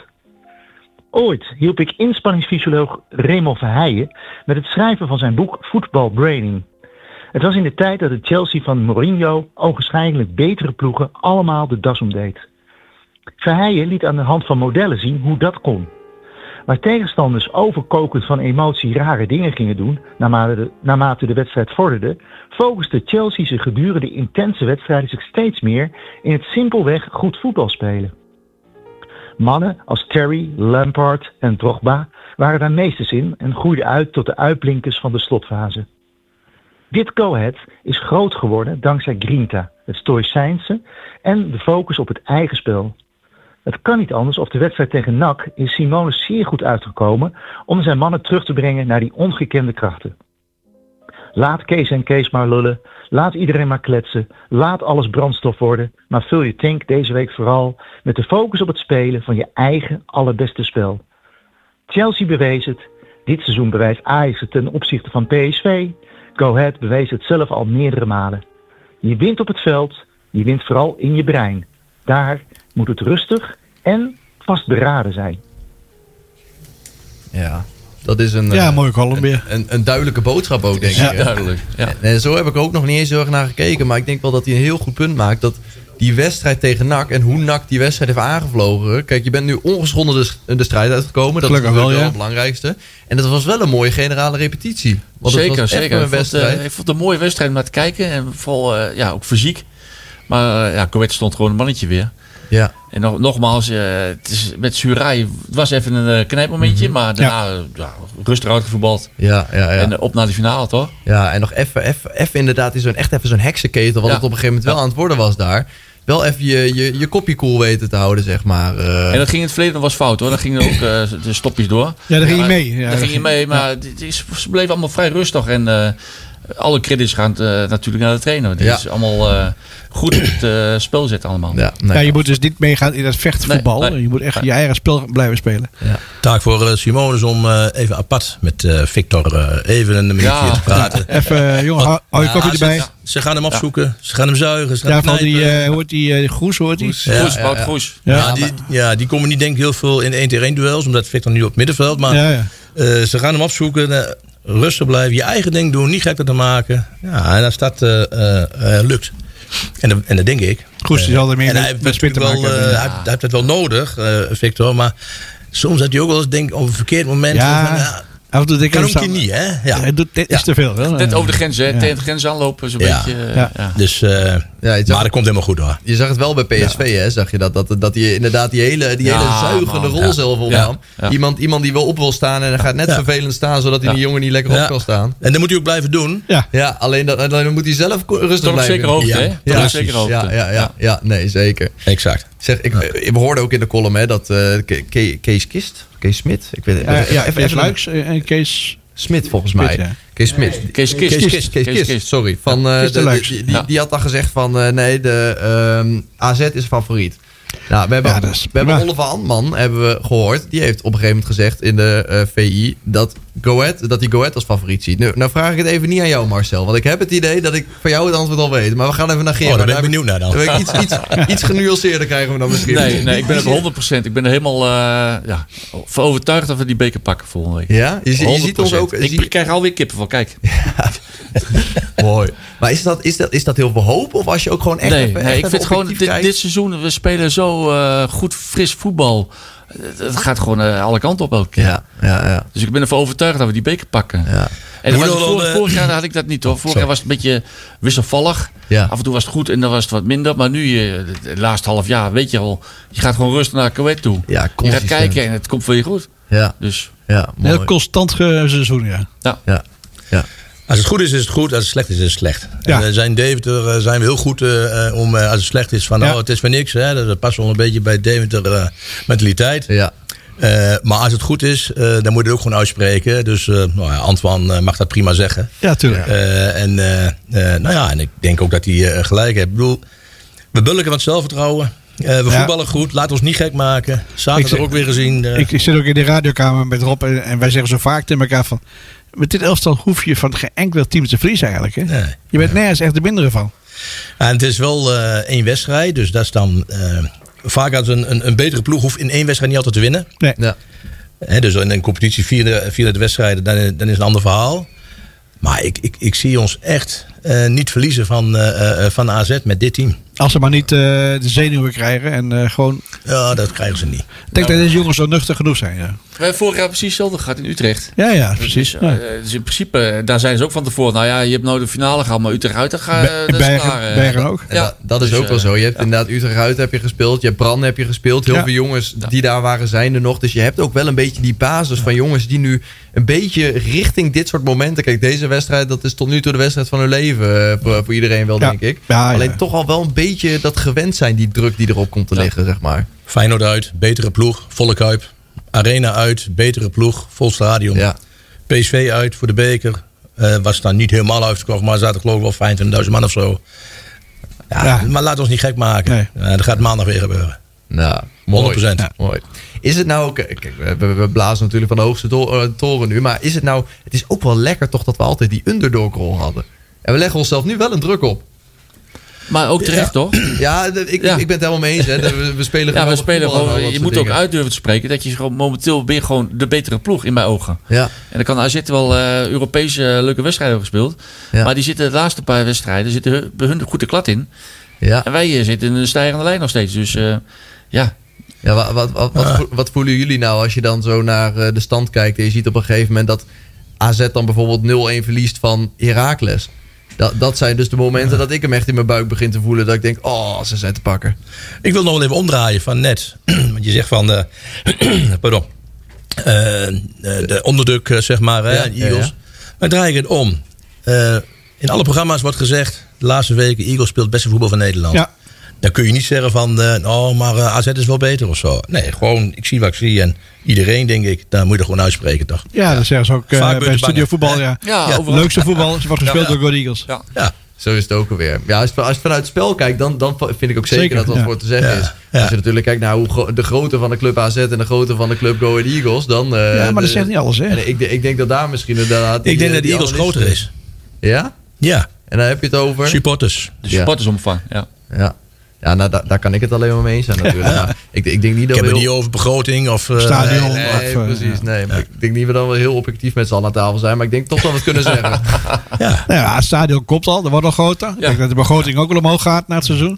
Ooit hielp ik inspanningsfysioloog Raymond Verheijen met het schrijven van zijn boek Football Braining. Het was in de tijd dat het Chelsea van Mourinho ogenschijnlijk betere ploegen allemaal de das omdeed. Verheijen liet aan de hand van modellen zien hoe dat kon. Waar tegenstanders overkokend van emotie rare dingen gingen doen, naarmate de, naarmate de wedstrijd vorderde, focuste Chelsea zich gedurende intense wedstrijden zich steeds meer in het simpelweg goed voetbal spelen. Mannen als Terry, Lampard en Drogba waren daar meesters in en groeiden uit tot de uitblinkers van de slotfase. Dit Go Ahead is groot geworden dankzij Grinta, het stoïcijnse en de focus op het eigen spel. Het kan niet anders of de wedstrijd tegen N A C is Simonis zeer goed uitgekomen om zijn mannen terug te brengen naar die ongekende krachten. Laat Kees en Kees maar lullen. Laat iedereen maar kletsen. Laat alles brandstof worden. Maar vul je tank deze week vooral met de focus op het spelen van je eigen allerbeste spel. Chelsea bewees het. Dit seizoen bewijst Ajax het ten opzichte van P S V. Go Ahead bewees het zelf al meerdere malen. Je wint op het veld. Je wint vooral in je brein. Daar moet het rustig en vastberaden zijn. Ja, dat is een, ja, mooi column weer. Een, een, een duidelijke boodschap ook, denk ja, ik. Duidelijk. Ja. En, en zo heb ik ook nog niet eens heel erg naar gekeken. Maar ik denk wel dat hij een heel goed punt maakt. Dat die wedstrijd tegen N A C en hoe N A C die wedstrijd heeft aangevlogen. Kijk, je bent nu ongeschonden de, de strijd uitgekomen. Dat Gelukkig is wel, wel ja. het belangrijkste. En dat was wel een mooie generale repetitie. Want zeker, was zeker. Een ik, vond, uh, ik vond het een mooie wedstrijd om naar te kijken. En vooral uh, ja, ook fysiek. Maar uh, ja, Go Ahead stond gewoon een mannetje weer. Ja. En nog, nogmaals, uh, het is met Surai, het was even een uh, knijpmomentje, mm-hmm. maar daarna ja. Ja, rustig uitgevoetbald. Ja, ja, ja. En uh, op naar de finale, toch? Ja, en nog even, even, even inderdaad, zo'n, echt even zo'n heksenketel, wat ja. het op een gegeven moment wel ja. aan het worden was daar. Wel even je, je, je kopje koel weten te houden, zeg maar. Uh. En dat ging in het verleden was fout, hoor. Dan gingen ook uh, de stopjes door. Ja, daar ging je mee. Ja, daar ging je mee, maar ja. het is, ze bleven allemaal vrij rustig en uh, alle credits gaan uh, natuurlijk naar de trainer. Het ja. is allemaal uh, goed op het uh, spel zetten allemaal. Ja, nee, ja, je moet dus niet meegaan in dat vechtvoetbal. Nee, nee. Je moet echt nee. je eigen spel blijven spelen. Ja. Taak voor uh, Simone is om uh, even apart met uh, Victor uh, even een minuutje ja. te praten. Even, uh, jongen, hou, hou je kopje ja, erbij. Ze, ze gaan hem opzoeken, ja. ze gaan hem zuigen. Ze gaan ja, van die, uh, hoort die uh, Groes, hoort die? Groes, Groes, ja, ja, Groes. Ja. Ja, die, ja, die komen niet denk ik heel veel in één tegen één duels, omdat Victor nu op het middenveld. Maar ja, ja. Uh, ze gaan hem opzoeken. Uh, rustig blijven, je eigen ding doen, niet gekker te maken. Ja, en als dat uh, uh, uh, lukt. En, de, en dat denk ik. Goed, uh, zal er meer met, met spit te maken. Wel, uh, ja. hij, hij heeft het wel nodig, uh, Victor. Maar soms had hij ook wel eens denk op een verkeerd moment. Ja. Van, ja, Af en toe denk kan ook een keer niet, hè? Ja. Ja, dit is ja. te veel. Hè? Net over de grens, hè? Ja. Tegen de grens aanlopen, zo'n ja. beetje. Uh, ja. Ja. Dus, uh, ja, maar dat komt helemaal goed, hoor. Je zag het wel bij P S V, ja. hè? Zag je dat? Dat, dat hij inderdaad die hele, die ja, hele zuigende man. rol ja. zelf opnam. Ja. Ja. Iemand, iemand die wel op wil staan en dan gaat net ja. vervelend staan, zodat hij ja. die jongen niet lekker ja. op kan staan. En dat moet hij ook blijven doen. Ja, ja alleen, dat, alleen moet hij zelf rustig Toch blijven. Zeker hoogte, ja. hè? Ja. Ja. Zeker hoogte. Ja, ja, ja, ja, nee, zeker. Exact. Zeg, ik, ja. we hoorden ook in de column hè, dat uh, Ke- Kees Kist, Kees Smit, ik weet het. Ja, even, even Luiks en Kees Smit volgens mij. Ja. Kees Smit. Nee. Kees Kist. Kees Kist. Kees Kist. Kist. Sorry. Van, uh, de, de, die, die, die had dan gezegd van uh, nee, de um, A Z is favoriet. Nou, we hebben, ja, we hebben Oliver Antman hebben we gehoord. Die heeft op een gegeven moment gezegd in de uh, V I dat Go Ahead, dat hij Go Ahead als favoriet ziet. Nu, nou vraag ik het even niet aan jou, Marcel. Want ik heb het idee dat ik van jou het antwoord al weet. Maar we gaan even naar Gerard. Oh, daar ben ik benieuwd naar dan. dan iets, iets, iets genuanceerder krijgen we dan misschien. Nee, nee ik ben er honderd procent. Ik ben er helemaal uh, ja, van overtuigd dat we die beker pakken volgende week. Ja? Je, je ziet ons ook... Ik zie... krijg alweer kippen van, kijk. Ja. Mooi. Maar is dat, is, dat, is dat heel veel hoop? Of als je ook gewoon echt... Nee, even, nee echt ik vind gewoon dit, dit seizoen, we spelen zo uh, goed fris voetbal. Het gaat gewoon uh, alle kanten op elke keer. Ja, ja, ja. Dus ik ben ervan overtuigd dat we die beker pakken. Ja. En was het vorig, vorig jaar had ik dat niet hoor. Vorig jaar was het een beetje wisselvallig. Ja. Af en toe was het goed en dan was het wat minder. Maar nu, het laatste half jaar, weet je al. Je gaat gewoon rustig naar Go Ahead toe. Ja, je gaat kijken en het komt voor je goed. Ja. Dus. Ja, mooi. Heel constant seizoen, ja. Ja. Ja. Ja. Als het goed is, is het goed. Als het slecht is, is het slecht. Ja. En, uh, zijn Deventer uh, zijn we heel goed uh, om, uh, als het slecht is, van ja. oh, het is voor niks. Hè, dat past wel een beetje bij Deventer uh, mentaliteit. Ja. Uh, maar als het goed is, uh, dan moet je het ook gewoon uitspreken. Dus uh, nou ja, Antoine uh, mag dat prima zeggen. Ja, tuurlijk. Uh, en, uh, uh, nou ja, en ik denk ook dat hij uh, gelijk heeft. Ik bedoel, we bulken van het zelfvertrouwen. Uh, we ja. voetballen goed, laat ons niet gek maken. Zaterdag er ook weer gezien. Uh... Ik, ik zit ook in de radiokamer met Rob en, en wij zeggen zo vaak tegen elkaar van... Met dit elftal hoef je van geen enkel team te verliezen eigenlijk. Hè? Nee. Je bent nergens echt de mindere van. Ja, en het is wel uh, één wedstrijd, dus dat is dan... Uh, vaak als een, een, een betere ploeg hoeft in één wedstrijd niet altijd te winnen. Nee. Ja. He, dus in een competitie vierde, vierde wedstrijden, dan, dan is een ander verhaal. Maar ik, ik, ik zie ons echt uh, niet verliezen van, uh, van A Z met dit team. Als ze maar niet uh, de zenuwen krijgen en uh, gewoon... Ja, dat krijgen ze niet. Ik denk nou, dat deze jongens zo nuchter genoeg zijn. Ja. We hebben vorig jaar precies hetzelfde gehad in Utrecht. Ja, ja, precies. Dus, uh, ja. dus in principe, daar zijn ze ook van tevoren. Nou ja, je hebt nou de finale gehad, maar Utrecht uit, dat gaat uh, Bergen, Bergen ook. Ja, dat, dat is dus, ook wel zo. Je hebt ja. inderdaad Utrecht uit heb je gespeeld. Je hebt Brand heb je gespeeld. Heel ja. veel jongens die daar waren zijn er nog. Dus je hebt ook wel een beetje die basis ja. van jongens die nu een beetje richting dit soort momenten... Kijk, deze wedstrijd, dat is tot nu toe de wedstrijd van hun leven. Uh, voor, voor iedereen wel, ja. denk ik. Ja, Alleen ja. toch al wel een beetje dat gewend zijn, die druk die erop komt te ja. liggen, zeg maar. Feyenoord uit, betere ploeg, volle kuip. Arena uit, betere ploeg, vol stadion. Ja. P S V uit voor de beker. Uh, was dan niet helemaal uitverkocht, maar er zaten geloof ik wel vijfentwintigduizend man of zo. Ja, ja. Maar laten we ons niet gek maken. Nee. Uh, dat gaat maandag weer gebeuren. Nou, honderd procent. Ja, mooi. Is het nou, kijk, we, we blazen natuurlijk van de hoogste to- toren nu, maar is het nou, het is ook wel lekker toch dat we altijd die underdog-rol hadden. En we leggen onszelf nu wel een druk op. Maar ook terecht, ja. toch? Ja, ik, ja, ik ben het helemaal mee eens. Hè. We, we spelen ja, we spelen gewoon. gewoon je moet dingen. ook uit durven te spreken dat je gewoon momenteel ben je gewoon de betere ploeg in mijn ogen. Ja. En dan kan A Z wel uh, Europese uh, leuke wedstrijden gespeeld. Ja. Maar die zitten de laatste paar wedstrijden zitten bij hun goed de klad in. Ja. En wij uh, zitten in de stijgende lijn nog steeds. Dus uh, ja. Ja, wat, wat, wat, wat, wat voelen jullie nou als je dan zo naar uh, de stand kijkt en je ziet op een gegeven moment dat A Z dan bijvoorbeeld nul-een verliest van Heracles? Dat, dat zijn dus de momenten ja. dat ik hem echt in mijn buik begin te voelen. Dat ik denk, oh, ze zijn te pakken. Ik wil nog wel even omdraaien van net. Want je zegt van, uh, pardon, uh, de onderdruk, uh, zeg maar, hè, ja, Eagles. Ja, ja. Maar draai ik het om. Uh, in alle programma's wordt gezegd, de laatste weken, Eagles speelt het beste voetbal van Nederland. Ja. Dan kun je niet zeggen van, uh, oh, maar uh, A Z is wel beter of zo. Nee, gewoon, ik zie wat ik zie. En iedereen, denk ik, daar moet je er gewoon uitspreken, toch? Ja, ja. Dat zeggen ze ook uh, bij Studio Voetbal. Ja. Ja, ja, leukste voetbal wordt gespeeld ja, ja. door Go Eagles. Ja. ja, zo is het ook alweer. Ja, als, als je vanuit het spel kijkt, dan, dan vind ik ook zeker, zeker dat wat ja. voor te zeggen ja. is. Ja. Als je natuurlijk kijkt naar hoe gro- de grootte van de club A Z en de grootte van de club Go Eagles, dan... Uh, ja, maar dat de, zegt niet alles, hè? En ik, ik denk dat daar misschien inderdaad... Ik denk dat de Eagles groter is. Ja? Ja. En dan heb je het over... Supporters. De supportersomvang, ja. Ja. Ja, nou, daar, daar kan ik het alleen maar mee eens zijn natuurlijk. Ja. Ik, ik denk niet dat ik heb we het heel... niet over begroting of... Uh, stadion. Nee, nee, of, precies. Nee, ja. maar ik denk niet dat we dan wel heel objectief met z'n allen aan tafel zijn. Maar ik denk toch dat we het kunnen zeggen. ja. Nou ja, het stadion komt al. Dat wordt nog groter. Ja. Ik denk dat de begroting ook wel omhoog gaat na het seizoen.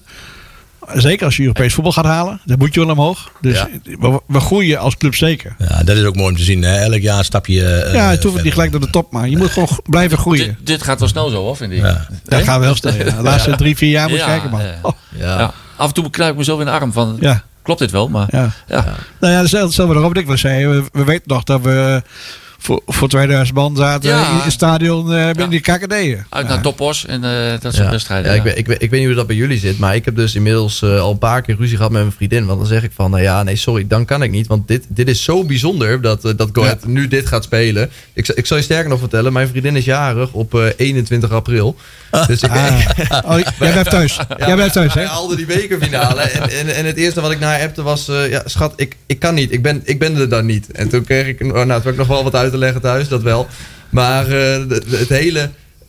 Zeker als je Europees voetbal gaat halen. Dan moet je wel omhoog. Dus ja. we, we groeien als club zeker. Ja, dat is ook mooi om te zien. Hè? Elk jaar stap je... Uh, ja, het hoeft niet gelijk naar de top. Maar je moet gewoon blijven groeien. Dit, dit gaat wel snel zo, hoor, vind ik. Ja. Dat gaat wel snel. Ja. De laatste ja. drie, vier jaar moet je ja, kijken, man. Ja. Oh. Ja. Ja. Af en toe kruip ik mezelf in de arm van... Ja. Klopt dit wel? Maar, ja. Ja. Nou ja, hetzelfde wat Robert ik wel zei. We, we weten nog dat we... Voor, voor tweeduizend man zaten ja. in het stadion uh, binnen ja. die K K D'en. Uit ja. naar Topos en uh, dat soort ja. wedstrijden. Ja, ja. Ik, weet, ik, weet, ik weet niet hoe dat bij jullie zit. Maar ik heb dus inmiddels uh, al een paar keer ruzie gehad met mijn vriendin. Want dan zeg ik van, nou ja, nee, sorry, dan kan ik niet. Want dit, dit is zo bijzonder dat, uh, dat Go Ahead ja. nu dit gaat spelen. Ik, ik zal je sterker nog vertellen. Mijn vriendin is jarig op uh, eenentwintig april. Ah. Dus ik, ah. oh, jij blijft thuis. Ja, jij blijft thuis, hè? Hij haalde die bekerfinale. en, en, en het eerste wat ik naar haar appte was... Uh, ja, schat, ik, ik kan niet. Ik ben, ik ben er dan niet. En toen kreeg ik... Nou, toen heb ik nog wel wat uit te leggen thuis. Dat wel. Maar uh, de, de, het hele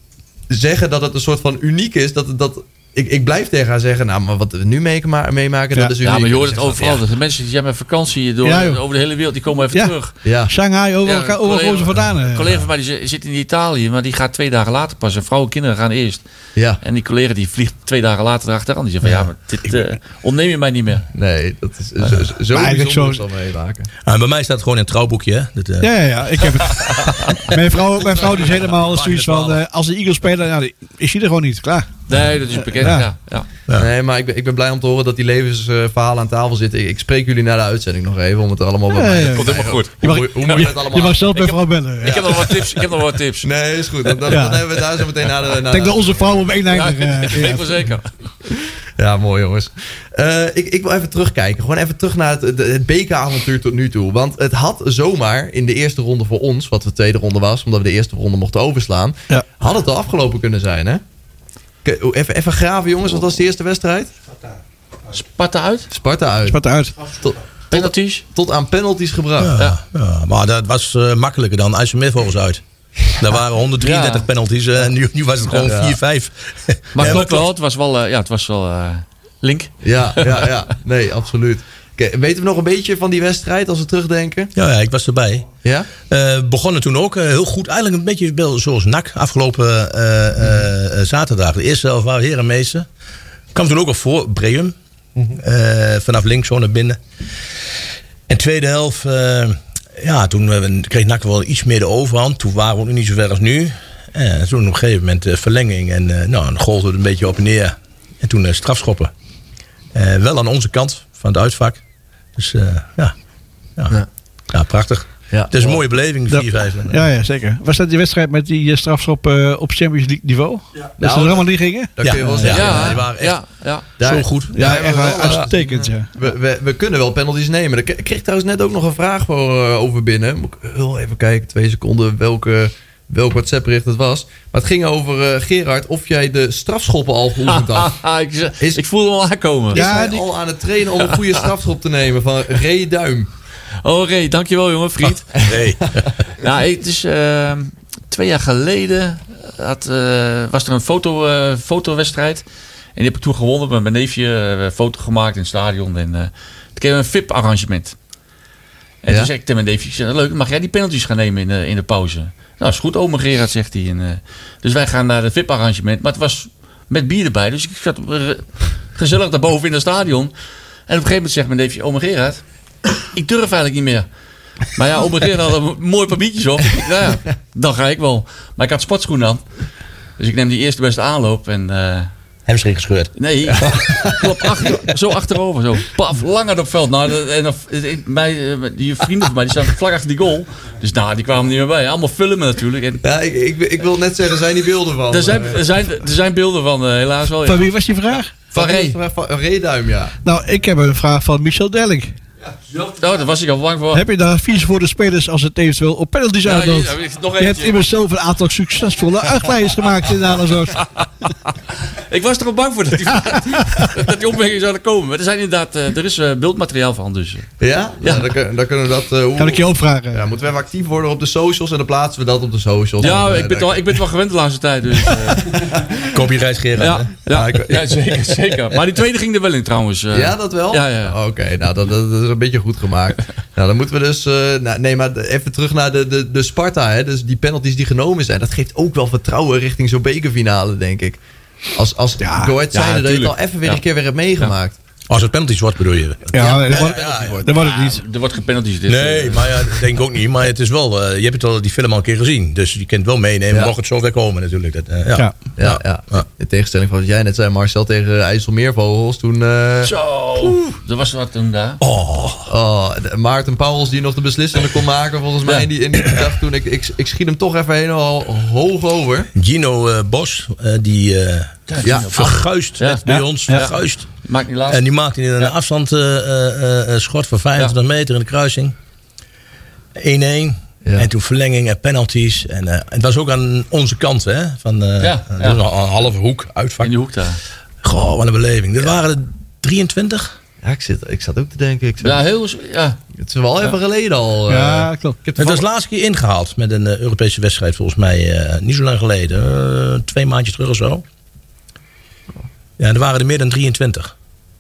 zeggen dat het een soort van uniek is, dat, dat ik, ik blijf tegen haar zeggen, nou, maar wat we nu meemaken, meemaken ja. dat is uniek. Ja, maar je hoort het overal. Ja. De mensen die zijn met vakantie door, ja, over de hele wereld, die komen even ja. terug. Ja. Shanghai, over, ja, over vandaan. Een collega van mij die zit in Italië, maar die gaat twee dagen later pas. En vrouwen en kinderen gaan eerst. Ja. En die collega die vliegt twee dagen later erachteraan. Die zegt van ja, ja maar dit uh, ontneem je mij niet meer. Nee, dat is uh, zo, zo bijzonder zo... meemaken. Ah, bij mij staat het gewoon in het trouwboekje. Hè? Dat, uh... Ja, ja, ja, ik heb het. mijn, vrouw, mijn vrouw die is helemaal zoiets van, uh, als de Eagles spelen, nou, is hij er gewoon niet. Klaar. Nee, dat is bekend. Ja. Ja, ja. Ja. Nee, maar ik ben, ik ben blij om te horen dat die levensverhalen aan tafel zitten. Ik, ik spreek jullie na de uitzending nog even om het allemaal bij ja, mij. Ja, ja. Komt helemaal goed. Je mag, hoe, hoe moet je, het allemaal je mag zelf bij vrouw bellen. Ja. Ik heb nog wat tips. Ik heb nog wat tips. Nee, is goed. Dan, dan, ja. dan hebben we daar zo meteen naar de. Ik denk dat onze vrouw op één eindig. Ja, ik weet wel zeker. Ja, mooi jongens. Uh, ik, ik wil even terugkijken. Gewoon even terug naar het, het bekeravontuur tot nu toe. Want het had zomaar in de eerste ronde voor ons, wat de tweede ronde was, omdat we de eerste ronde mochten overslaan, ja. had het al afgelopen kunnen zijn, hè? Even, even graven, jongens. Wat was de eerste wedstrijd? Sparta. Sparta uit? Sparta uit. Sparta uit. Tot, penalties? Tot aan penalties gebracht. Ja, ja. Ja, maar dat was uh, makkelijker dan IJsselmeervogels uit. Daar waren honderddrieëndertig ja. penalties en nu, nu was het gewoon ja, ja. vier vijf. Maar ja, klopt wel, het was wel, uh, ja, het was wel uh, link. Ja, ja, ja. Nee, absoluut. Okay, weten we nog een beetje van die wedstrijd als we terugdenken? Ja, ja ik was erbij. Ja? Uh, begonnen toen ook uh, heel goed. Eigenlijk een beetje zoals N A C afgelopen uh, uh, zaterdag. De eerste helft waren heer en meester. Kwam toen ook al voor Breum. Mm-hmm. Uh, vanaf links zo naar binnen. En tweede helft... Uh, ja, toen uh, kreeg N A C wel iets meer de overhand. Toen waren we ook nog niet zo ver als nu. En toen op een gegeven moment uh, verlenging. En uh, nou, dan golfde het een beetje op en neer. En toen uh, strafschoppen. Uh, wel aan onze kant van het uitvak. Dus uh, ja. Ja. ja, ja, prachtig. Ja. Het is een mooie beleving, vier vijf. Ja, ja, zeker. Was dat die wedstrijd met die uh, strafschop uh, op Champions League niveau? Ja. Dat nou, ze er allemaal niet gingen? Dat ja. kun je wel zeggen. Ja, ja, die waren echt ja, ja. Daar, zo goed. Ja, ja echt wel, uitstekend. Ja. We, we, we kunnen wel penalties nemen. Ik kreeg trouwens net ook nog een vraag voor, uh, over binnen. Moet ik heel even kijken, twee seconden. Welke welk WhatsApp-bericht het was. Maar het ging over uh, Gerard, of jij de strafschoppen al geoefend had. ik, is, ik voelde hem al aankomen. Is ja, hij die... al aan het trainen om een goede strafschop te nemen van Ray Duim? Oh Ray, dankjewel jongen, vriend. Oh, nee. nou, het is uh, twee jaar geleden had, uh, was er een foto, uh, fotowedstrijd. En die heb ik toen gewonnen met mijn neefje. Uh, foto gemaakt in het stadion. En uh, toen kreeg we een V I P-arrangement. En ja? toen zei ik tegen mijn neefje, ik zei, leuk, mag jij die penalties gaan nemen in de, in de pauze? Nou, is goed, oma Gerard, zegt hij. En, uh, dus wij gaan naar de V I P-arrangement. Maar het was met bier erbij. Dus ik zat uh, gezellig daarboven in het stadion. En op een gegeven moment zegt mijn neefje, oma Gerard, ik durf eigenlijk niet meer. Maar ja, oma Gerard had een mooi papiertjes op. Nou ja, dan ga ik wel. Maar ik had sportschoenen aan. Dus ik neem die eerste beste aanloop en... Uh, Hamstring gescheurd. Nee, klop achter, zo achterover. Zo. Paf, lang uit op veld. Nou, en mij, die vrienden van mij die staan vlak achter die goal. Dus nou, die kwamen niet meer bij. Allemaal filmen natuurlijk. En ja, ik, ik, ik wil net zeggen, er zijn die beelden van. Er zijn, er zijn, er zijn beelden van, uh, helaas wel. Ja. Van wie was die vraag? Van Ray. Van Ray Duim, ja. Nou, ik heb een vraag van Michel Delling. Oh, daar was ik al bang voor. Heb je daar advies voor de spelers als het eventueel op penalties ja, uitloopt? Ja, je hebt immers zelf een aantal succesvolle uitleiders gemaakt in de Alanzoort. Ik was er al bang voor dat die, dat die opmerkingen zouden komen. Maar er zijn inderdaad, er is uh, beeldmateriaal van. Dus. Ja? Ja, ja. Dan, dan kunnen we dat... Uh, hoe, kan ik je opvragen? Ja, moeten we even actief worden op de socials en dan plaatsen we dat op de socials. Ja, en, ik, ben wel, ik ben het wel gewend de laatste tijd. Dus, uh. Copyright Gerard. Ja, ja, ja, ja zeker, zeker. Maar die tweede ging er wel in trouwens. Uh. Ja, dat wel? Ja, ja. Oké, okay, nou dat, dat is een beetje goed gemaakt. Nou, dan moeten we dus... Uh, nou, nee, maar even terug naar de, de, de Sparta. Hè. Dus die penalties die genomen zijn, dat geeft ook wel vertrouwen richting zo'n bekerfinale, denk ik. Als, als ja, Go Ahead zijnde ja, dat je het al even weer ja. een keer weer hebt meegemaakt. Ja. Als het penalties wordt, bedoel je? Ja, ja, dat wordt, ja, ja, dat wordt het niet. Er wordt geen penalties. Dit nee, maar ja, dat denk ik ook niet. Maar het is wel, uh, je hebt het al die film al een keer gezien. Dus je kunt het wel meenemen, ja. mocht het zover komen natuurlijk. Dat, uh, ja. Ja. Ja, ja. Ja. In tegenstelling van wat jij net zei, Marcel, tegen IJsselmeervogels. Toen, uh, Zo, Oeh. er was wat toen daar. Oh. Oh, Maarten Pauwels die nog de beslissende kon maken volgens mij. Ja. In die, in die dag toen, ik, ik, ik schiet hem toch even helemaal hoog over. Gino uh, Bos, uh, die... Uh, Ja, ja, verguist ja. bij ja. ons, ja. verguist. Maakt niet en die maakte in een ja. afstand uh, uh, uh, schot van vijfentwintig ja. meter in de kruising. één-één. Ja. En toen verlenging en penalties. En uh, het was ook aan onze kant, hè? Van uh, ja. Ja. een halve hoek, uitvak. In die hoek daar. Goh, wat een beleving. Dat ja. waren er drieëntwintig. Ja, ik, zit, ik zat ook te denken. Ik zat, ja, heel... Ja. Het is wel even ja. geleden al. Uh, ja, klopt. Ik heb het was laatst keer ingehaald met een uh, Europese wedstrijd, volgens mij uh, niet zo lang geleden. Uh, twee maandjes terug of zo. Ja, er waren er meer dan drieëntwintig.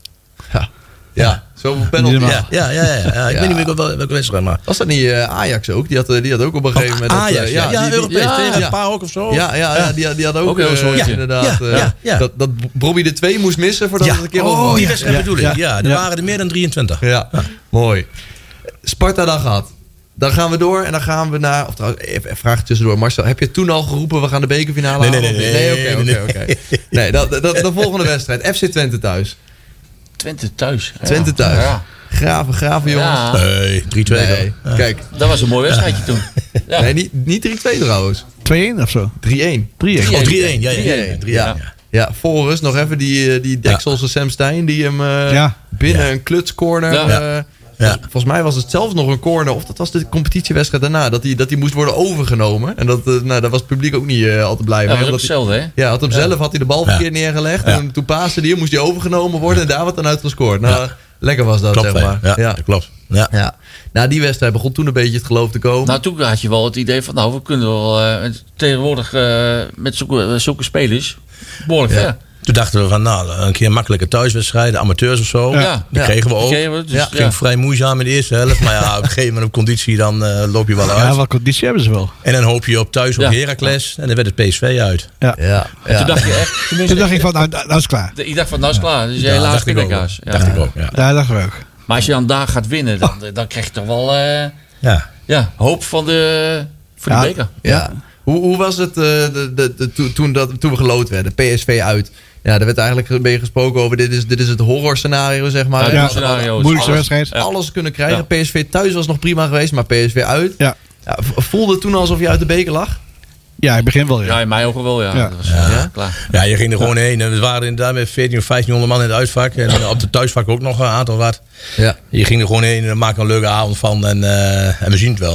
Ja, ja. Zoveel penalties. Ja, ja, ja, ja, ja. Ik ja. weet niet meer welke, welke wedstrijd, maar... Was dat niet uh, Ajax ook? Die had, die had ook op een gegeven moment... Ajax, dat, uh, ja, ja, die, Europees ja, tegen ja. een paar ook of zo. Ja, ja, ja die, die had ook, ook heel uh, ja, inderdaad... Ja, ja, ja. Dat, dat Bobby de twee moest missen voordat ja. het een keer oh, op die wedstrijd ja, bedoel ik. Ja, ja, er ja. waren er meer dan drieëntwintig. Ja, ja. Mooi. Sparta dan gehad. Dan gaan we door en dan gaan we naar... Of trouwens, even een vraag tussendoor. Marcel, heb je toen al geroepen, we gaan de bekerfinale nee, halen? Nee, nee, nee. Nee, oké, oké. Nee, dat, dat, de volgende wedstrijd. F C Twente thuis. Twente thuis. Twente thuis. Ja. Graven, graven jongens. Ja. Nee, drie twee. Nee. Ja. Kijk. Dat was een mooi wedstrijdje toen. Ja. Nee, niet, niet drie twee trouwens. twee-één of zo? drie-één. drie-één. Oh, drie-één. Ja, ja, ja. ja. ja. Ja, Forrest nog even die, die Dekselse ja. Sam Stein die hem uh, ja. binnen ja. een klutscorner... Ja. Uh, ja. Volgens mij was het zelfs nog een corner, of dat was de competitiewedstrijd daarna, dat die, dat die moest worden overgenomen. En dat, uh, nou, daar was het publiek ook niet uh, al te blij mee. Ja, dat was hetzelfde, hè? Ja, had hem ja. zelf had hij de bal verkeerd ja. neergelegd. Ja. En toen paaste die, moest hij overgenomen worden en daar werd dan uit gescoord. Nou, ja. lekker was dat, klopt, zeg maar. Ja, ja. dat klopt. Ja. Ja. Nou, die wedstrijd begon toen een beetje het geloof te komen. Nou, toen had je wel het idee van, nou, we kunnen wel uh, tegenwoordig uh, met zulke, zulke spelers behoorlijk ver. Ja. Toen dachten we van, nou, een keer makkelijke thuiswedstrijden, amateurs of zo. Ja. Die ja. kregen we ook. Kregen we, dus, ja. ging ja. vrij moeizaam in de eerste helft. Maar ja, op een gegeven moment op conditie, dan uh, loop je wel uit. Ja, wat conditie hebben ze wel. En dan hoop je op thuis op ja. Heracles. En dan werd het P S V uit. Ja. Ja. Ja. En toen dacht je echt... Toen dacht ik van, nou, nou is het klaar. Ik dacht van, nou is het klaar. Dus jij ja, helaas pindakaas. Ja. Dacht ik ook, ja. Ja, dacht ik ook. Maar als je dan daar gaat winnen, dan, dan krijg je toch wel uh, ja. Ja, hoop van de, voor de ja. beker. Ja. Ja. Hoe, hoe was het uh, de, de, de, de, toen, dat, toen we geloot werden? P S V uit. Ja, er werd eigenlijk een beetje gesproken over dit is, dit is het horror scenario, zeg maar. Ja, ja. Moeilijkste wedstrijd. Alles kunnen krijgen. Ja. P S V thuis was nog prima geweest, maar P S V uit. Ja. Ja, voelde het toen alsof je uit de beker lag? Ja, ik begin wel, ja. Ja, in mijn ogen wel, ja. Ja, dat was, ja. ja klaar. Ja, je ging er gewoon heen. We waren inderdaad met veertien of vijftienhonderd man in het uitvak. En op de thuisvak ook nog een aantal wat. Ja. Je ging er gewoon heen en maakte een leuke avond van. En, uh, en we zien het wel.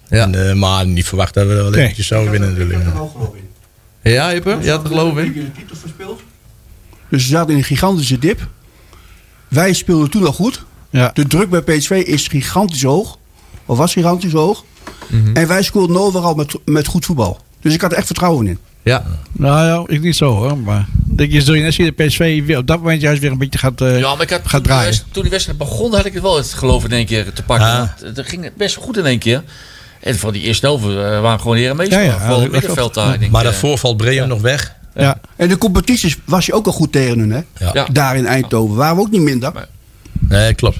Ja. En, uh, maar niet verwacht dat we wel nee. eventjes zouden winnen natuurlijk. Ja, Jeppe? Je had er geloof in. Dus ze zaten in een gigantische dip. Wij speelden toen al goed. Ja. De druk bij P S V is gigantisch hoog. Of was gigantisch hoog. Mm-hmm. En wij scoorden overal met, met goed voetbal. Dus ik had er echt vertrouwen in. Ja. Nou ja, ik niet zo hoor. Maar denk je, zul je net zien dat P S V weer op dat moment juist weer een beetje gaat, uh, ja, maar ik had, gaat toen draaien. Die toen die wedstrijd begon, had ik het wel het geloof in één keer te pakken. Ah. Want het ging best goed in één keer. En van die eerste helft uh, waren gewoon heren meestal. Ja, ja, vooral het middenveld daar. Ja. Maar daarvoor valt Breum ja. nog weg. Ja. Ja. En de competities was je ook al goed tegen hun, hè? Ja. Ja. Daar in Eindhoven waren we ook niet minder. Nee, klopt.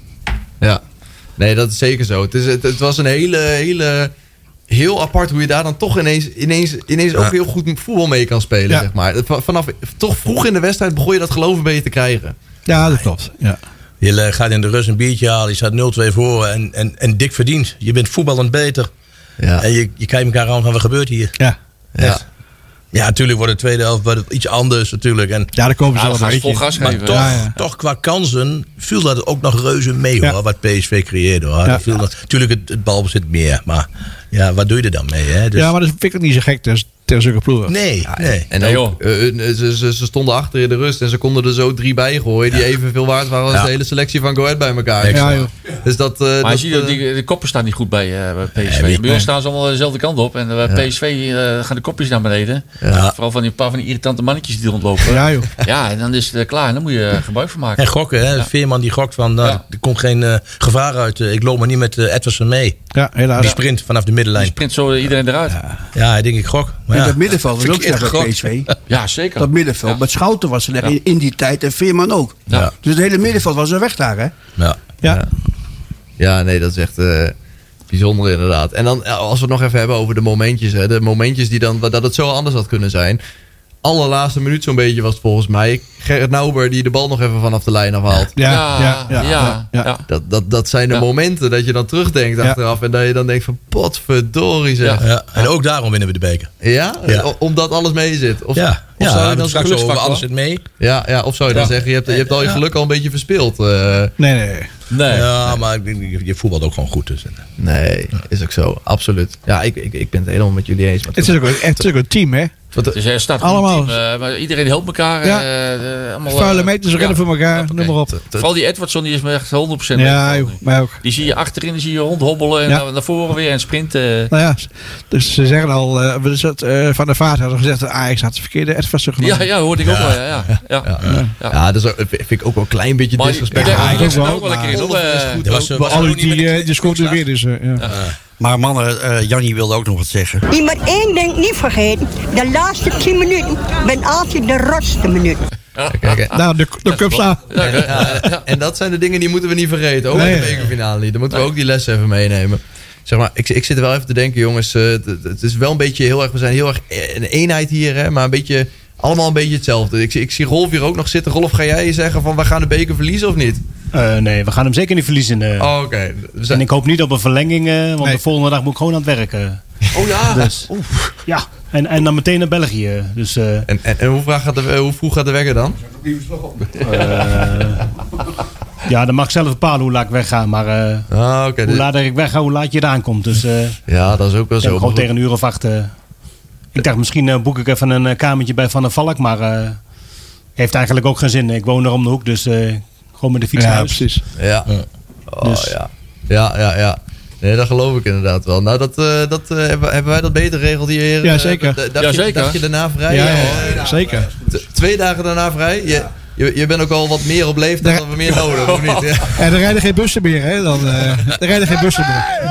Ja. Nee, dat is zeker zo. Het, is, het, het was een hele, hele... Heel apart hoe je daar dan toch ineens, ineens, ineens ja. ook heel goed voetbal mee kan spelen. Ja. Zeg maar. Vanaf toch vroeg in de wedstrijd begon je dat geloof een beetje te krijgen. Ja, dat klopt. Ja. Je gaat in de rust een biertje halen, je staat nul twee voor en, en, en dik verdiend. Je bent voetballend beter. Ja. En je, je kijkt elkaar aan van wat gebeurt hier. Ja. Ja. Ja, natuurlijk wordt de tweede helft iets anders natuurlijk. En, ja, daar komen ze ja, wel een vol gas maar geven. toch, ja, ja. toch qua kansen viel dat ook nog reuze mee hoor, ja. wat P S V creëerde hoor. Ja. Viel dat, natuurlijk het, het balbezit meer, maar ja, wat doe je er dan mee? Hè? Dus, ja, maar dat vind ik ook niet zo gek tegen, tegen zulke ploegen. Nee, ja, nee. En nee, ook, uh, ze, ze, ze stonden achter in de rust en ze konden er zo drie bij gooien die ja. evenveel waard waren als ja. de hele selectie van Go Ahead bij elkaar. Ja, joh. Dus dat, uh, maar dat, je ziet dat die, de koppen staan niet goed bij, uh, bij P S V. Nee, bij ons staan ze allemaal dezelfde kant op en bij ja. P S V uh, gaan de kopjes naar beneden. Ja. Vooral van die paar van die irritante mannetjes die rondlopen. Ja, joh. Ja, en dan is het uh, klaar en dan moet je uh, gebruik van maken. En gokken, hè? Ja. Veerman die gokt van, nou, ja. er komt geen uh, gevaar uit. Uh, ik loop maar niet met uh, Edwardson mee. Ja, helaas. Die sprint vanaf de middenlijn. Die sprint zo iedereen eruit. Ja, ja ik denk ik gok. Maar ja. dat middenveld was ook slecht bij P S V. Ja, zeker. Dat middenveld. Ja. Met Schouten was slecht ja. in die tijd en Veerman ook. Ja. Dus het hele middenveld was er weg daar, hè? Ja. Ja, ja. ja nee, dat is echt uh, bijzonder inderdaad. En dan, als we het nog even hebben over de momentjes. Hè, de momentjes die dan, dat het zo anders had kunnen zijn. Allerlaatste minuut zo'n beetje was het volgens mij Gerrit Nauber die de bal nog even vanaf de lijn afhaalt. Ja, ja, ja. ja, ja, ja. ja. Dat, dat, dat zijn de ja. momenten dat je dan terugdenkt achteraf. Ja. En dat je dan denkt van potverdorie zeg. Ja. Ja. En ook daarom winnen we de beker. Ja? ja. Omdat alles mee zit. Of, ja. of ja, zou je dan straks over alles zit mee. Ja, ja, of zou je dan ja. zeggen, je hebt, je hebt al je geluk al een beetje verspeeld. Uh, nee, nee. Nee. Ja, maar je voetbalt ook gewoon goed. Dus. Nee, is ook zo. Absoluut. Ja, ik, ik, ik ben het helemaal met jullie eens. Het is ook echt een team, hè? Dus er staat allemaal. Team, uh, maar iedereen helpt elkaar. Ja. Uh, allemaal, vuile meters rennen ja. voor elkaar, ja, okay. noem maar op. Vooral die Edwardson, die is me echt honderd procent. Ja, joh, mij ook. Die zie je achterin, die zie je rondhobbelen en ja. naar voren weer en sprinten. Nou ja, dus ze zeggen al, uh, uh, Van der Vaart hadden gezegd dat Ajax had de verkeerde Edwardson genomen. Ja, ja, hoorde ik ja. ook wel. Ja, ja. Ja. Ja. Ja. Ja. Ja. ja, dat is ook, vind ik ook wel een klein beetje disrespect. Ja, ik ook wel een keer. Al die scoort er weer dus. Ja. Maar mannen, uh, Jannie wilde ook nog wat zeggen. Je moet één ding niet vergeten. De laatste tien minuten ben altijd de rotste minuten. Ja. Kijk, nou, de, de cup staan. Ja, ja, ja. En dat zijn de dingen die moeten we niet vergeten. Ook nee. in de bekerfinale niet. Dan moeten we ook die lessen even meenemen. Zeg maar, ik, ik zit er wel even te denken, jongens. Uh, het, het is wel een beetje heel erg. We zijn heel erg een eenheid hier, hè, maar een beetje. Allemaal een beetje hetzelfde. Ik, ik zie Rolf hier ook nog zitten. Rolf, ga jij zeggen van we gaan de beker verliezen of niet? Uh, nee, we gaan hem zeker niet verliezen. Uh. Oh, oké. Okay. Dus en ik hoop niet op een verlenging, uh, want nee. de volgende dag moet ik gewoon aan het werken. Oh ja? Dus, ja, en, en dan meteen naar België. Dus, uh, en, en, en hoe, gaat de, hoe vroeg gaat de wekker dan? Uh, ja, dan mag ik zelf bepalen hoe laat ik wegga. Maar uh, ah, okay, hoe laat ik wegga, hoe laat je eraan komt. Dus, uh, ja, dat is ook wel zo. Gewoon tegen een uur of acht... Uh, Ik dacht, misschien uh, boek ik even een uh, kamertje bij Van der Valk. Maar uh, heeft eigenlijk ook geen zin. Ik woon er om de hoek, dus uh, gewoon met de fiets ja, naar huis. Precies. Ja, oh, dus. ja. Ja, ja, ja. Nee, dat geloof ik inderdaad wel. Nou, dat, uh, dat, uh, hebben, hebben wij dat beter geregeld hier? Ja, zeker. Uh, dacht, ja, zeker. Je, dacht je daarna vrij? Ja, ja, ja, ja zeker. T- twee dagen daarna vrij? Je, je, je bent ook al wat meer op leeftijd dan we meer nodig, of niet? Ja. En er rijden geen bussen meer, hè? Dan, uh, er rijden geen bussen meer.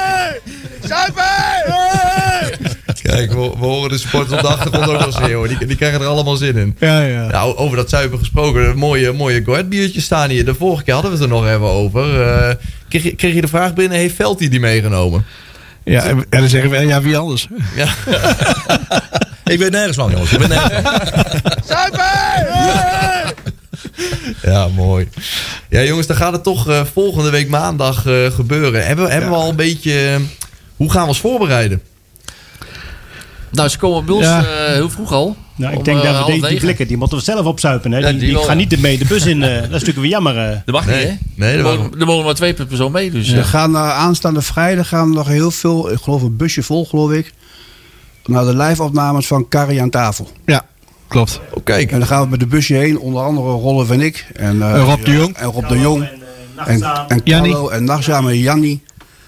Kijk, we, we horen de sporters op de achtergrond ook al schreeuwen. Die, die krijgen er allemaal zin in. Ja, ja. Nou, over dat zuipen gesproken. Mooie, mooie Go Ahead biertjes staan hier. De vorige keer hadden we het er nog even over. Uh, kreeg, je, kreeg je de vraag binnen, heeft Veltie die meegenomen? Ja, en dan zeggen we, ja, wie anders? Ja. Ik weet nergens van, jongens. Ik weet nergens van. Zuipen! Ja, mooi. Ja, jongens, dan gaat het toch uh, volgende week maandag uh, gebeuren. Hebben, hebben ja. we al een beetje... Uh, hoe gaan we ons voorbereiden? Nou, ze komen bij ons ja. uh, heel vroeg al. Nou, ik om, denk uh, dat we die, die blikken, die moeten we zelf opzuipen. Hè? Ja, die die, die gaan niet mee de bus in. Uh, dat is natuurlijk weer jammer. Uh. Dat mag nee. niet, hè? Nee, er, mogen, er mogen maar twee per persoon mee. Dus, ja. uh. Er gaan uh, aanstaande vrijdag gaan nog heel veel, ik geloof een busje vol, geloof ik, naar de live-opnames van Carrie aan tafel. Ja, klopt. Oh, kijk. En dan gaan we met de busje heen, onder andere Rolf en ik. En, uh, en Rob de Jong. En Rob de Jong. En, en Carlo en Nachtzaam en Jannie.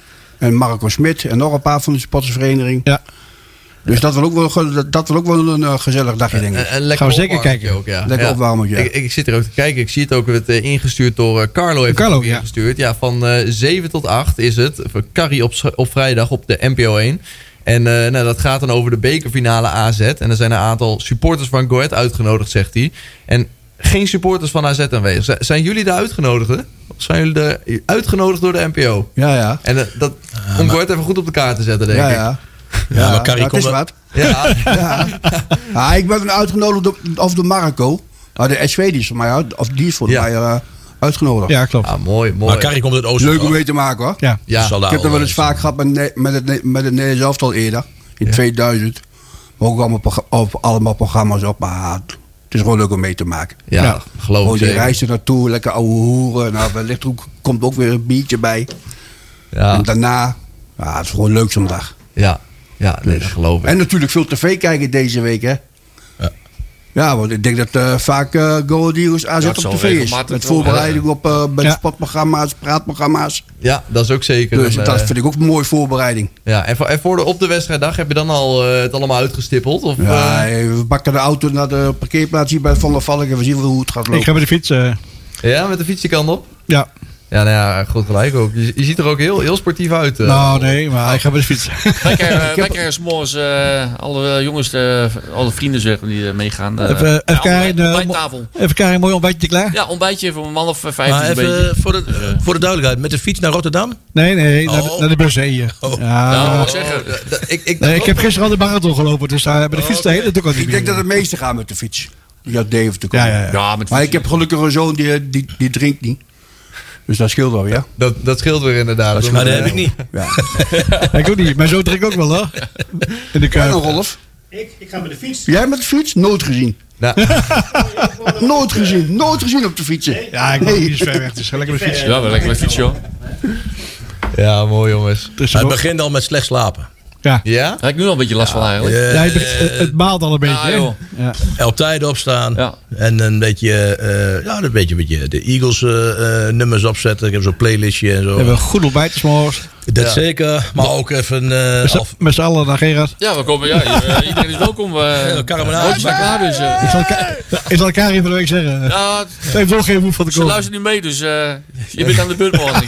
En Marco Smit en nog een paar van de supportersvereniging. Ja. Dus dat wil ook wel, dat, dat wil ook wel een uh, gezellig dagje, denk ik. En, en gaan we zeker kijken. Ook, ja. Lekker ja. opwarmen, ja. Ik, ik zit er ook te kijken. Ik zie het ook het uh, ingestuurd door uh, Carlo. Heeft Carlo, het ja. ingestuurd. Ja, van uh, zeven tot acht is het. Voor Carrie op, op vrijdag op de N P O één. En uh, nou, dat gaat dan over de bekerfinale A Z. En er zijn een aantal supporters van Go Ahead uitgenodigd, zegt hij. En geen supporters van A Z aanwezig. Z- zijn jullie de uitgenodigden? Of zijn jullie de, uitgenodigd door de N P O? Ja, ja. En uh, dat, uh, om maar... Go Ahead even goed op de kaart te zetten, denk ja, ik. Ja. Ja, ja, maar Carrie ja, komt is wat. Ja. ja. ja. Ik ben uitgenodigd door, of door Marco. Maar de S V die is voor mij uit, of die is voor ja. mij uh, uitgenodigd. Ja, klopt. Ah, mooi, mooi. Maar Carrie komt uit Oosten. Leuk om mee te maken, hoor. Ja. Ja. Ik heb er wel eens vaak gehad met, met het, met het Nederlands elftal eerder. In ja. tweeduizend. Maar ook allemaal, op, allemaal programma's op. Maar het is gewoon leuk om mee te maken. Ja, ja. geloof ik. Gewoon die reis er naartoe, lekker ouwe hoeren. Nou, wellicht ook, komt ook weer een biertje bij. Ja. En daarna, ja, het is gewoon leuk zo'n dag. Ja, ja nee, dus. dat geloof ik. En natuurlijk veel tv kijken deze week, hè. Ja, ja want ik denk dat uh, vaak uh, Go Ahead Eagles A Z ja, op tv is. Met voorbereiding op uh, met ja. sportprogramma's, praatprogramma's. Ja, dat is ook zeker. Dus een, dat uh, vind ik ook een mooie voorbereiding. Ja, en voor, en voor de op de wedstrijddag heb je dan al uh, het allemaal uitgestippeld? Of, ja, uh... we bakken de auto naar de parkeerplaats hier bij Van der Valk en we zien wel hoe het gaat lopen. Ik ga met de fiets. Uh... Ja, met de fiets die kant op? Ja. Ja, nou ja, goed gelijk ook. Je, je ziet er ook heel, heel sportief uit. Uh. Nou, nee, maar ik ga met de fiets. Wij krijgen s'morgens uh, alle jongens, uh, alle vrienden zeg, die uh, meegaan. Uh, even even kijken, ja, ontbijttafel. Even kijken, een mooi ontbijtje klaar? Ja, ontbijtje voor een man of vijftien. Maar even voor de, voor de duidelijkheid, met de fiets naar Rotterdam? Nee, nee, oh. naar, de, naar de bus hier. Oh. Ja, nou, nou, wat zeggen. Ik, ik, nee, ik heb gisteren al de marathon gelopen, dus uh, bij de fiets okay. heen, dat ook al niet Ik denk dat de meesten gaan met de fiets. Ja, Dave te komen. Ja, ja, ja. Ja, met maar ik heb gelukkig een zoon die, die, die drinkt niet. Dus dat scheelt wel, ja. Dat, dat scheelt weer inderdaad. Dat, maar dat heb ik niet. Ja. Ik ook niet. Mijn zoon drinkt ook wel, hoor. In de Kuip. Rolf? Ik, ik ga met de fiets. Jij met de fiets? Nooit gezien. Nou. nooit gezien. Nooit gezien op de fietsen. Nee? Ja, ik ben niet zo ver weg. Dus ga lekker met de fiets. Ja, wel lekker met fietsen, joh. Ja, mooi jongens. Dus het begint al met slecht slapen. Ja. Ja? Daar heb ik nu al een beetje last van eigenlijk. Ja, ja, het, het maalt al een beetje. Ja, ja. Ja. Op tijd opstaan. Ja. En een beetje, uh, ja, een beetje, een beetje de Eagles uh, uh, nummers opzetten. Ik heb zo'n playlistje en zo. We hebben een goed ontbijt 's morgens. Dat ja. zeker. Maar ook even... Uh, met, af... met z'n allen naar Gerard. Ja, we komen, ja, uh, iedereen is welkom. Uh, ja, Roodjes zijn klaar dus. Uh. Ik zal, ik zal elkaar even de week zeggen. Ja, even doorgeven hoe van de ze luisteren nu mee, dus uh, je bent aan de beurt morgen.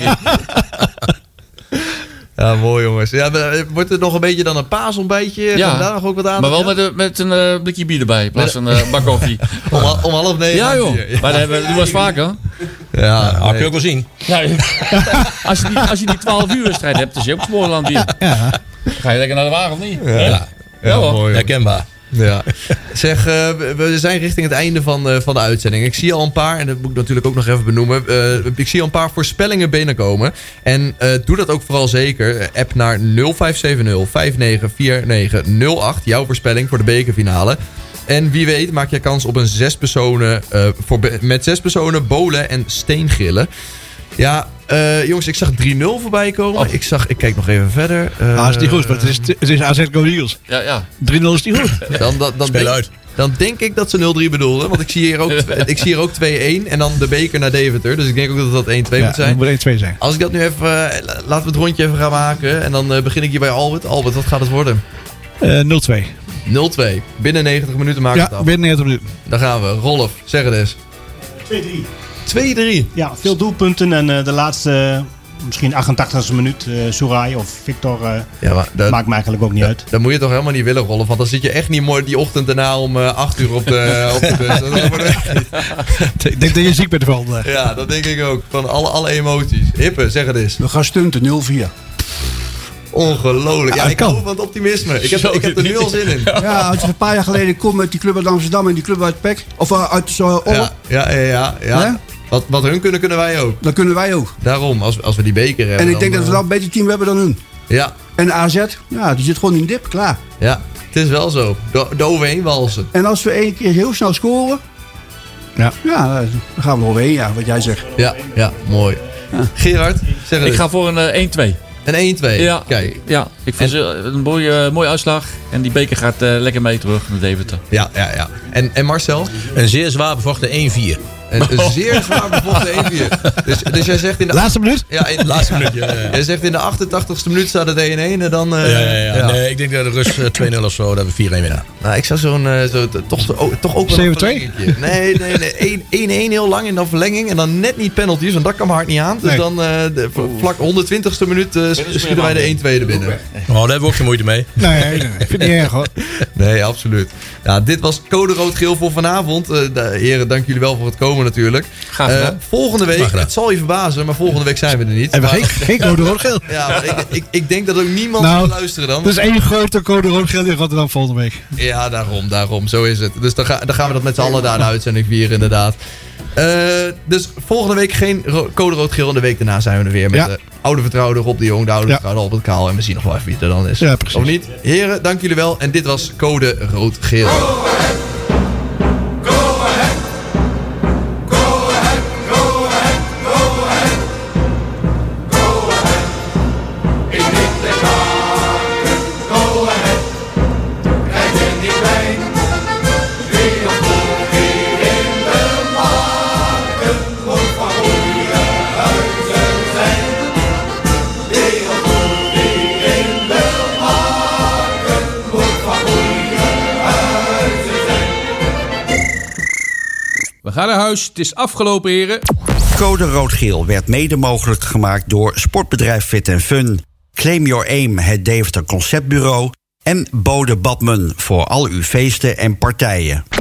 Ja, mooi jongens. Ja, wordt het nog een beetje dan een paasontbijtje? Ja, daar nog ook wat aan? Maar wel ja? met, een, met een uh, blikje bier erbij, in plaats van een uh, bak koffie. om, om half negen? Ja joh, ja. Maar dat hebben we doen we eens vaker. Ja, ja nee. Kun je ook wel zien. Ja, als, je die, als je die twaalf uur wedstrijd hebt, dan is je ook Smoorland bier. Ja. Ga je lekker naar de wagen of niet? Ja, ja. ja, ja mooi. Herkenbaar. Ja. Zeg, uh, we zijn richting het einde van, uh, van de uitzending. Ik zie al een paar, en dat moet ik natuurlijk ook nog even benoemen. Uh, ik zie al een paar voorspellingen binnenkomen. En uh, doe dat ook vooral zeker. App naar nul vijf zeven nul vijf negen vier negen nul acht. Jouw voorspelling voor de bekerfinale. En wie weet maak je kans op een zes personen, uh, voor be- met zes personen bowlen en steengrillen. Ja, uh, jongens, ik zag drie nul voorbij komen. Oh. Ik, zag, ik kijk nog even verder. Uh, ah, is niet goed, maar het is, het is A Z Go Eagles. Ja, ja. drie nul is niet goed. Dan, dan, dan, Speel denk, uit. dan denk ik dat ze nul drie bedoelden. Want ik zie hier ook, ik zie hier ook twee-één. En dan de beker naar Deventer. Dus ik denk ook dat dat één-twee ja, moet zijn. Dat moet één-twee zijn. Als ik dat nu even... Uh, laten we het rondje even gaan maken. En dan uh, begin ik hier bij Albert. Albert, wat gaat het worden? Uh, nul twee. nul twee. Binnen negentig minuten maken we ja, het af. binnen negentig minuten. Daar gaan we. Rolf, zeg het eens. twee drie. twee drie. Ja, veel doelpunten. En uh, de laatste, uh, misschien achtentachtigste minuut, uh, Soerai of Victor, uh, ja, maar dat maakt me eigenlijk ook niet dat, uit. Dat moet je toch helemaal niet willen, Rolf. Want dan zit je echt niet mooi die ochtend daarna om uh, acht uur op de, op de bus. Dat wordt echt niet. Ik denk dat je ziek bent ervan. Ja, dat denk ik ook. Van alle, alle emoties. Hippe, zeg het eens. We gaan stunten, nul vier. Ongelooflijk. Ja, ja ik hou van het optimisme. Ik heb, ik heb er nu al zin in. Ja, als je een paar jaar geleden komt met die club uit Amsterdam en die club uit Pek. Of uh, uit uh, Olle. Ja, ja, ja. ja, ja. ja? Wat, wat hun kunnen, kunnen wij ook. Dat kunnen wij ook. Daarom, als, als we die beker hebben. En ik dan, denk dat we dan een beter team hebben dan hun. Ja. En A Z, ja, die zit gewoon in dip, klaar. Ja. Het is wel zo. De, de overheen walsen. En als we één keer heel snel scoren... Ja, ja dan gaan we er overheen, ja, wat jij zegt. Ja, ja mooi. Ja. Gerard, zeg het. Ik ga voor een uh, één twee. Een één twee? Ja, kijk. Ja, ik vind en... het een mooie, uh, mooie uitslag. En die beker gaat uh, lekker mee terug naar Deventer. Ja, ja, ja. En, en Marcel? Een zeer zwaar bevochten één vier. Een, een zeer zwaar bevochten één vier. Dus, dus jij zegt in de... Laatste minuut? Ja, in de laatste minuut. Ja, ja. Jij zegt in de achtentachtigste minuut staat het één één en dan... Uh, ja, ja, ja, ja. Nee, ik denk dat de rust uh, twee nul of zo, dat we vier één winnen. Nou, ik zou zo'n... Uh, zo, toch, toch, toch ook wel zeven twee? Nee, nee, nee. één één heel lang in de verlenging en dan net niet penalties, want dat kan mijn hart niet aan. Dus nee. dan uh, de, vlak honderdtwintigste minuut uh, schieten wij de één twee er binnen. Oh, daar hebben we ook geen moeite mee. Nee, nee, nee. Ik vind het niet erg hoor. Nee, absoluut. Nou, dit was Code Rood-Geel voor vanavond. Uh, de, heren, dank jullie wel voor het komen natuurlijk. Uh, volgende week, het zal je verbazen, maar volgende week zijn we er niet. En we maar, geen, geen Code Rood-Geel. Ja, maar ik, ik, ik denk dat ook niemand nou, wil luisteren dan. Dus één grote Code Rood-Geel in Rotterdam volgende week. Ja, daarom, daarom. Zo is het. Dus dan, ga, dan gaan we dat met z'n allen daar de uitzending vieren, inderdaad. Uh, dus volgende week geen ro- Code Rood-Geel. En de week daarna zijn we er weer met ja. de oude vertrouwde Rob de Jong, de oude ja. vertrouwde Albert Kaal. En we zien nog wel even wie het er dan is. Ja, precies. Of niet? Heren, dank jullie wel. En dit was Code Rood-Geel. We gaan naar huis, het is afgelopen, heren. Code Rood-Geel werd mede mogelijk gemaakt door sportbedrijf Fit and Fun. Claim Your Aim, het Deventer Conceptbureau. En Bode Badman voor al uw feesten en partijen.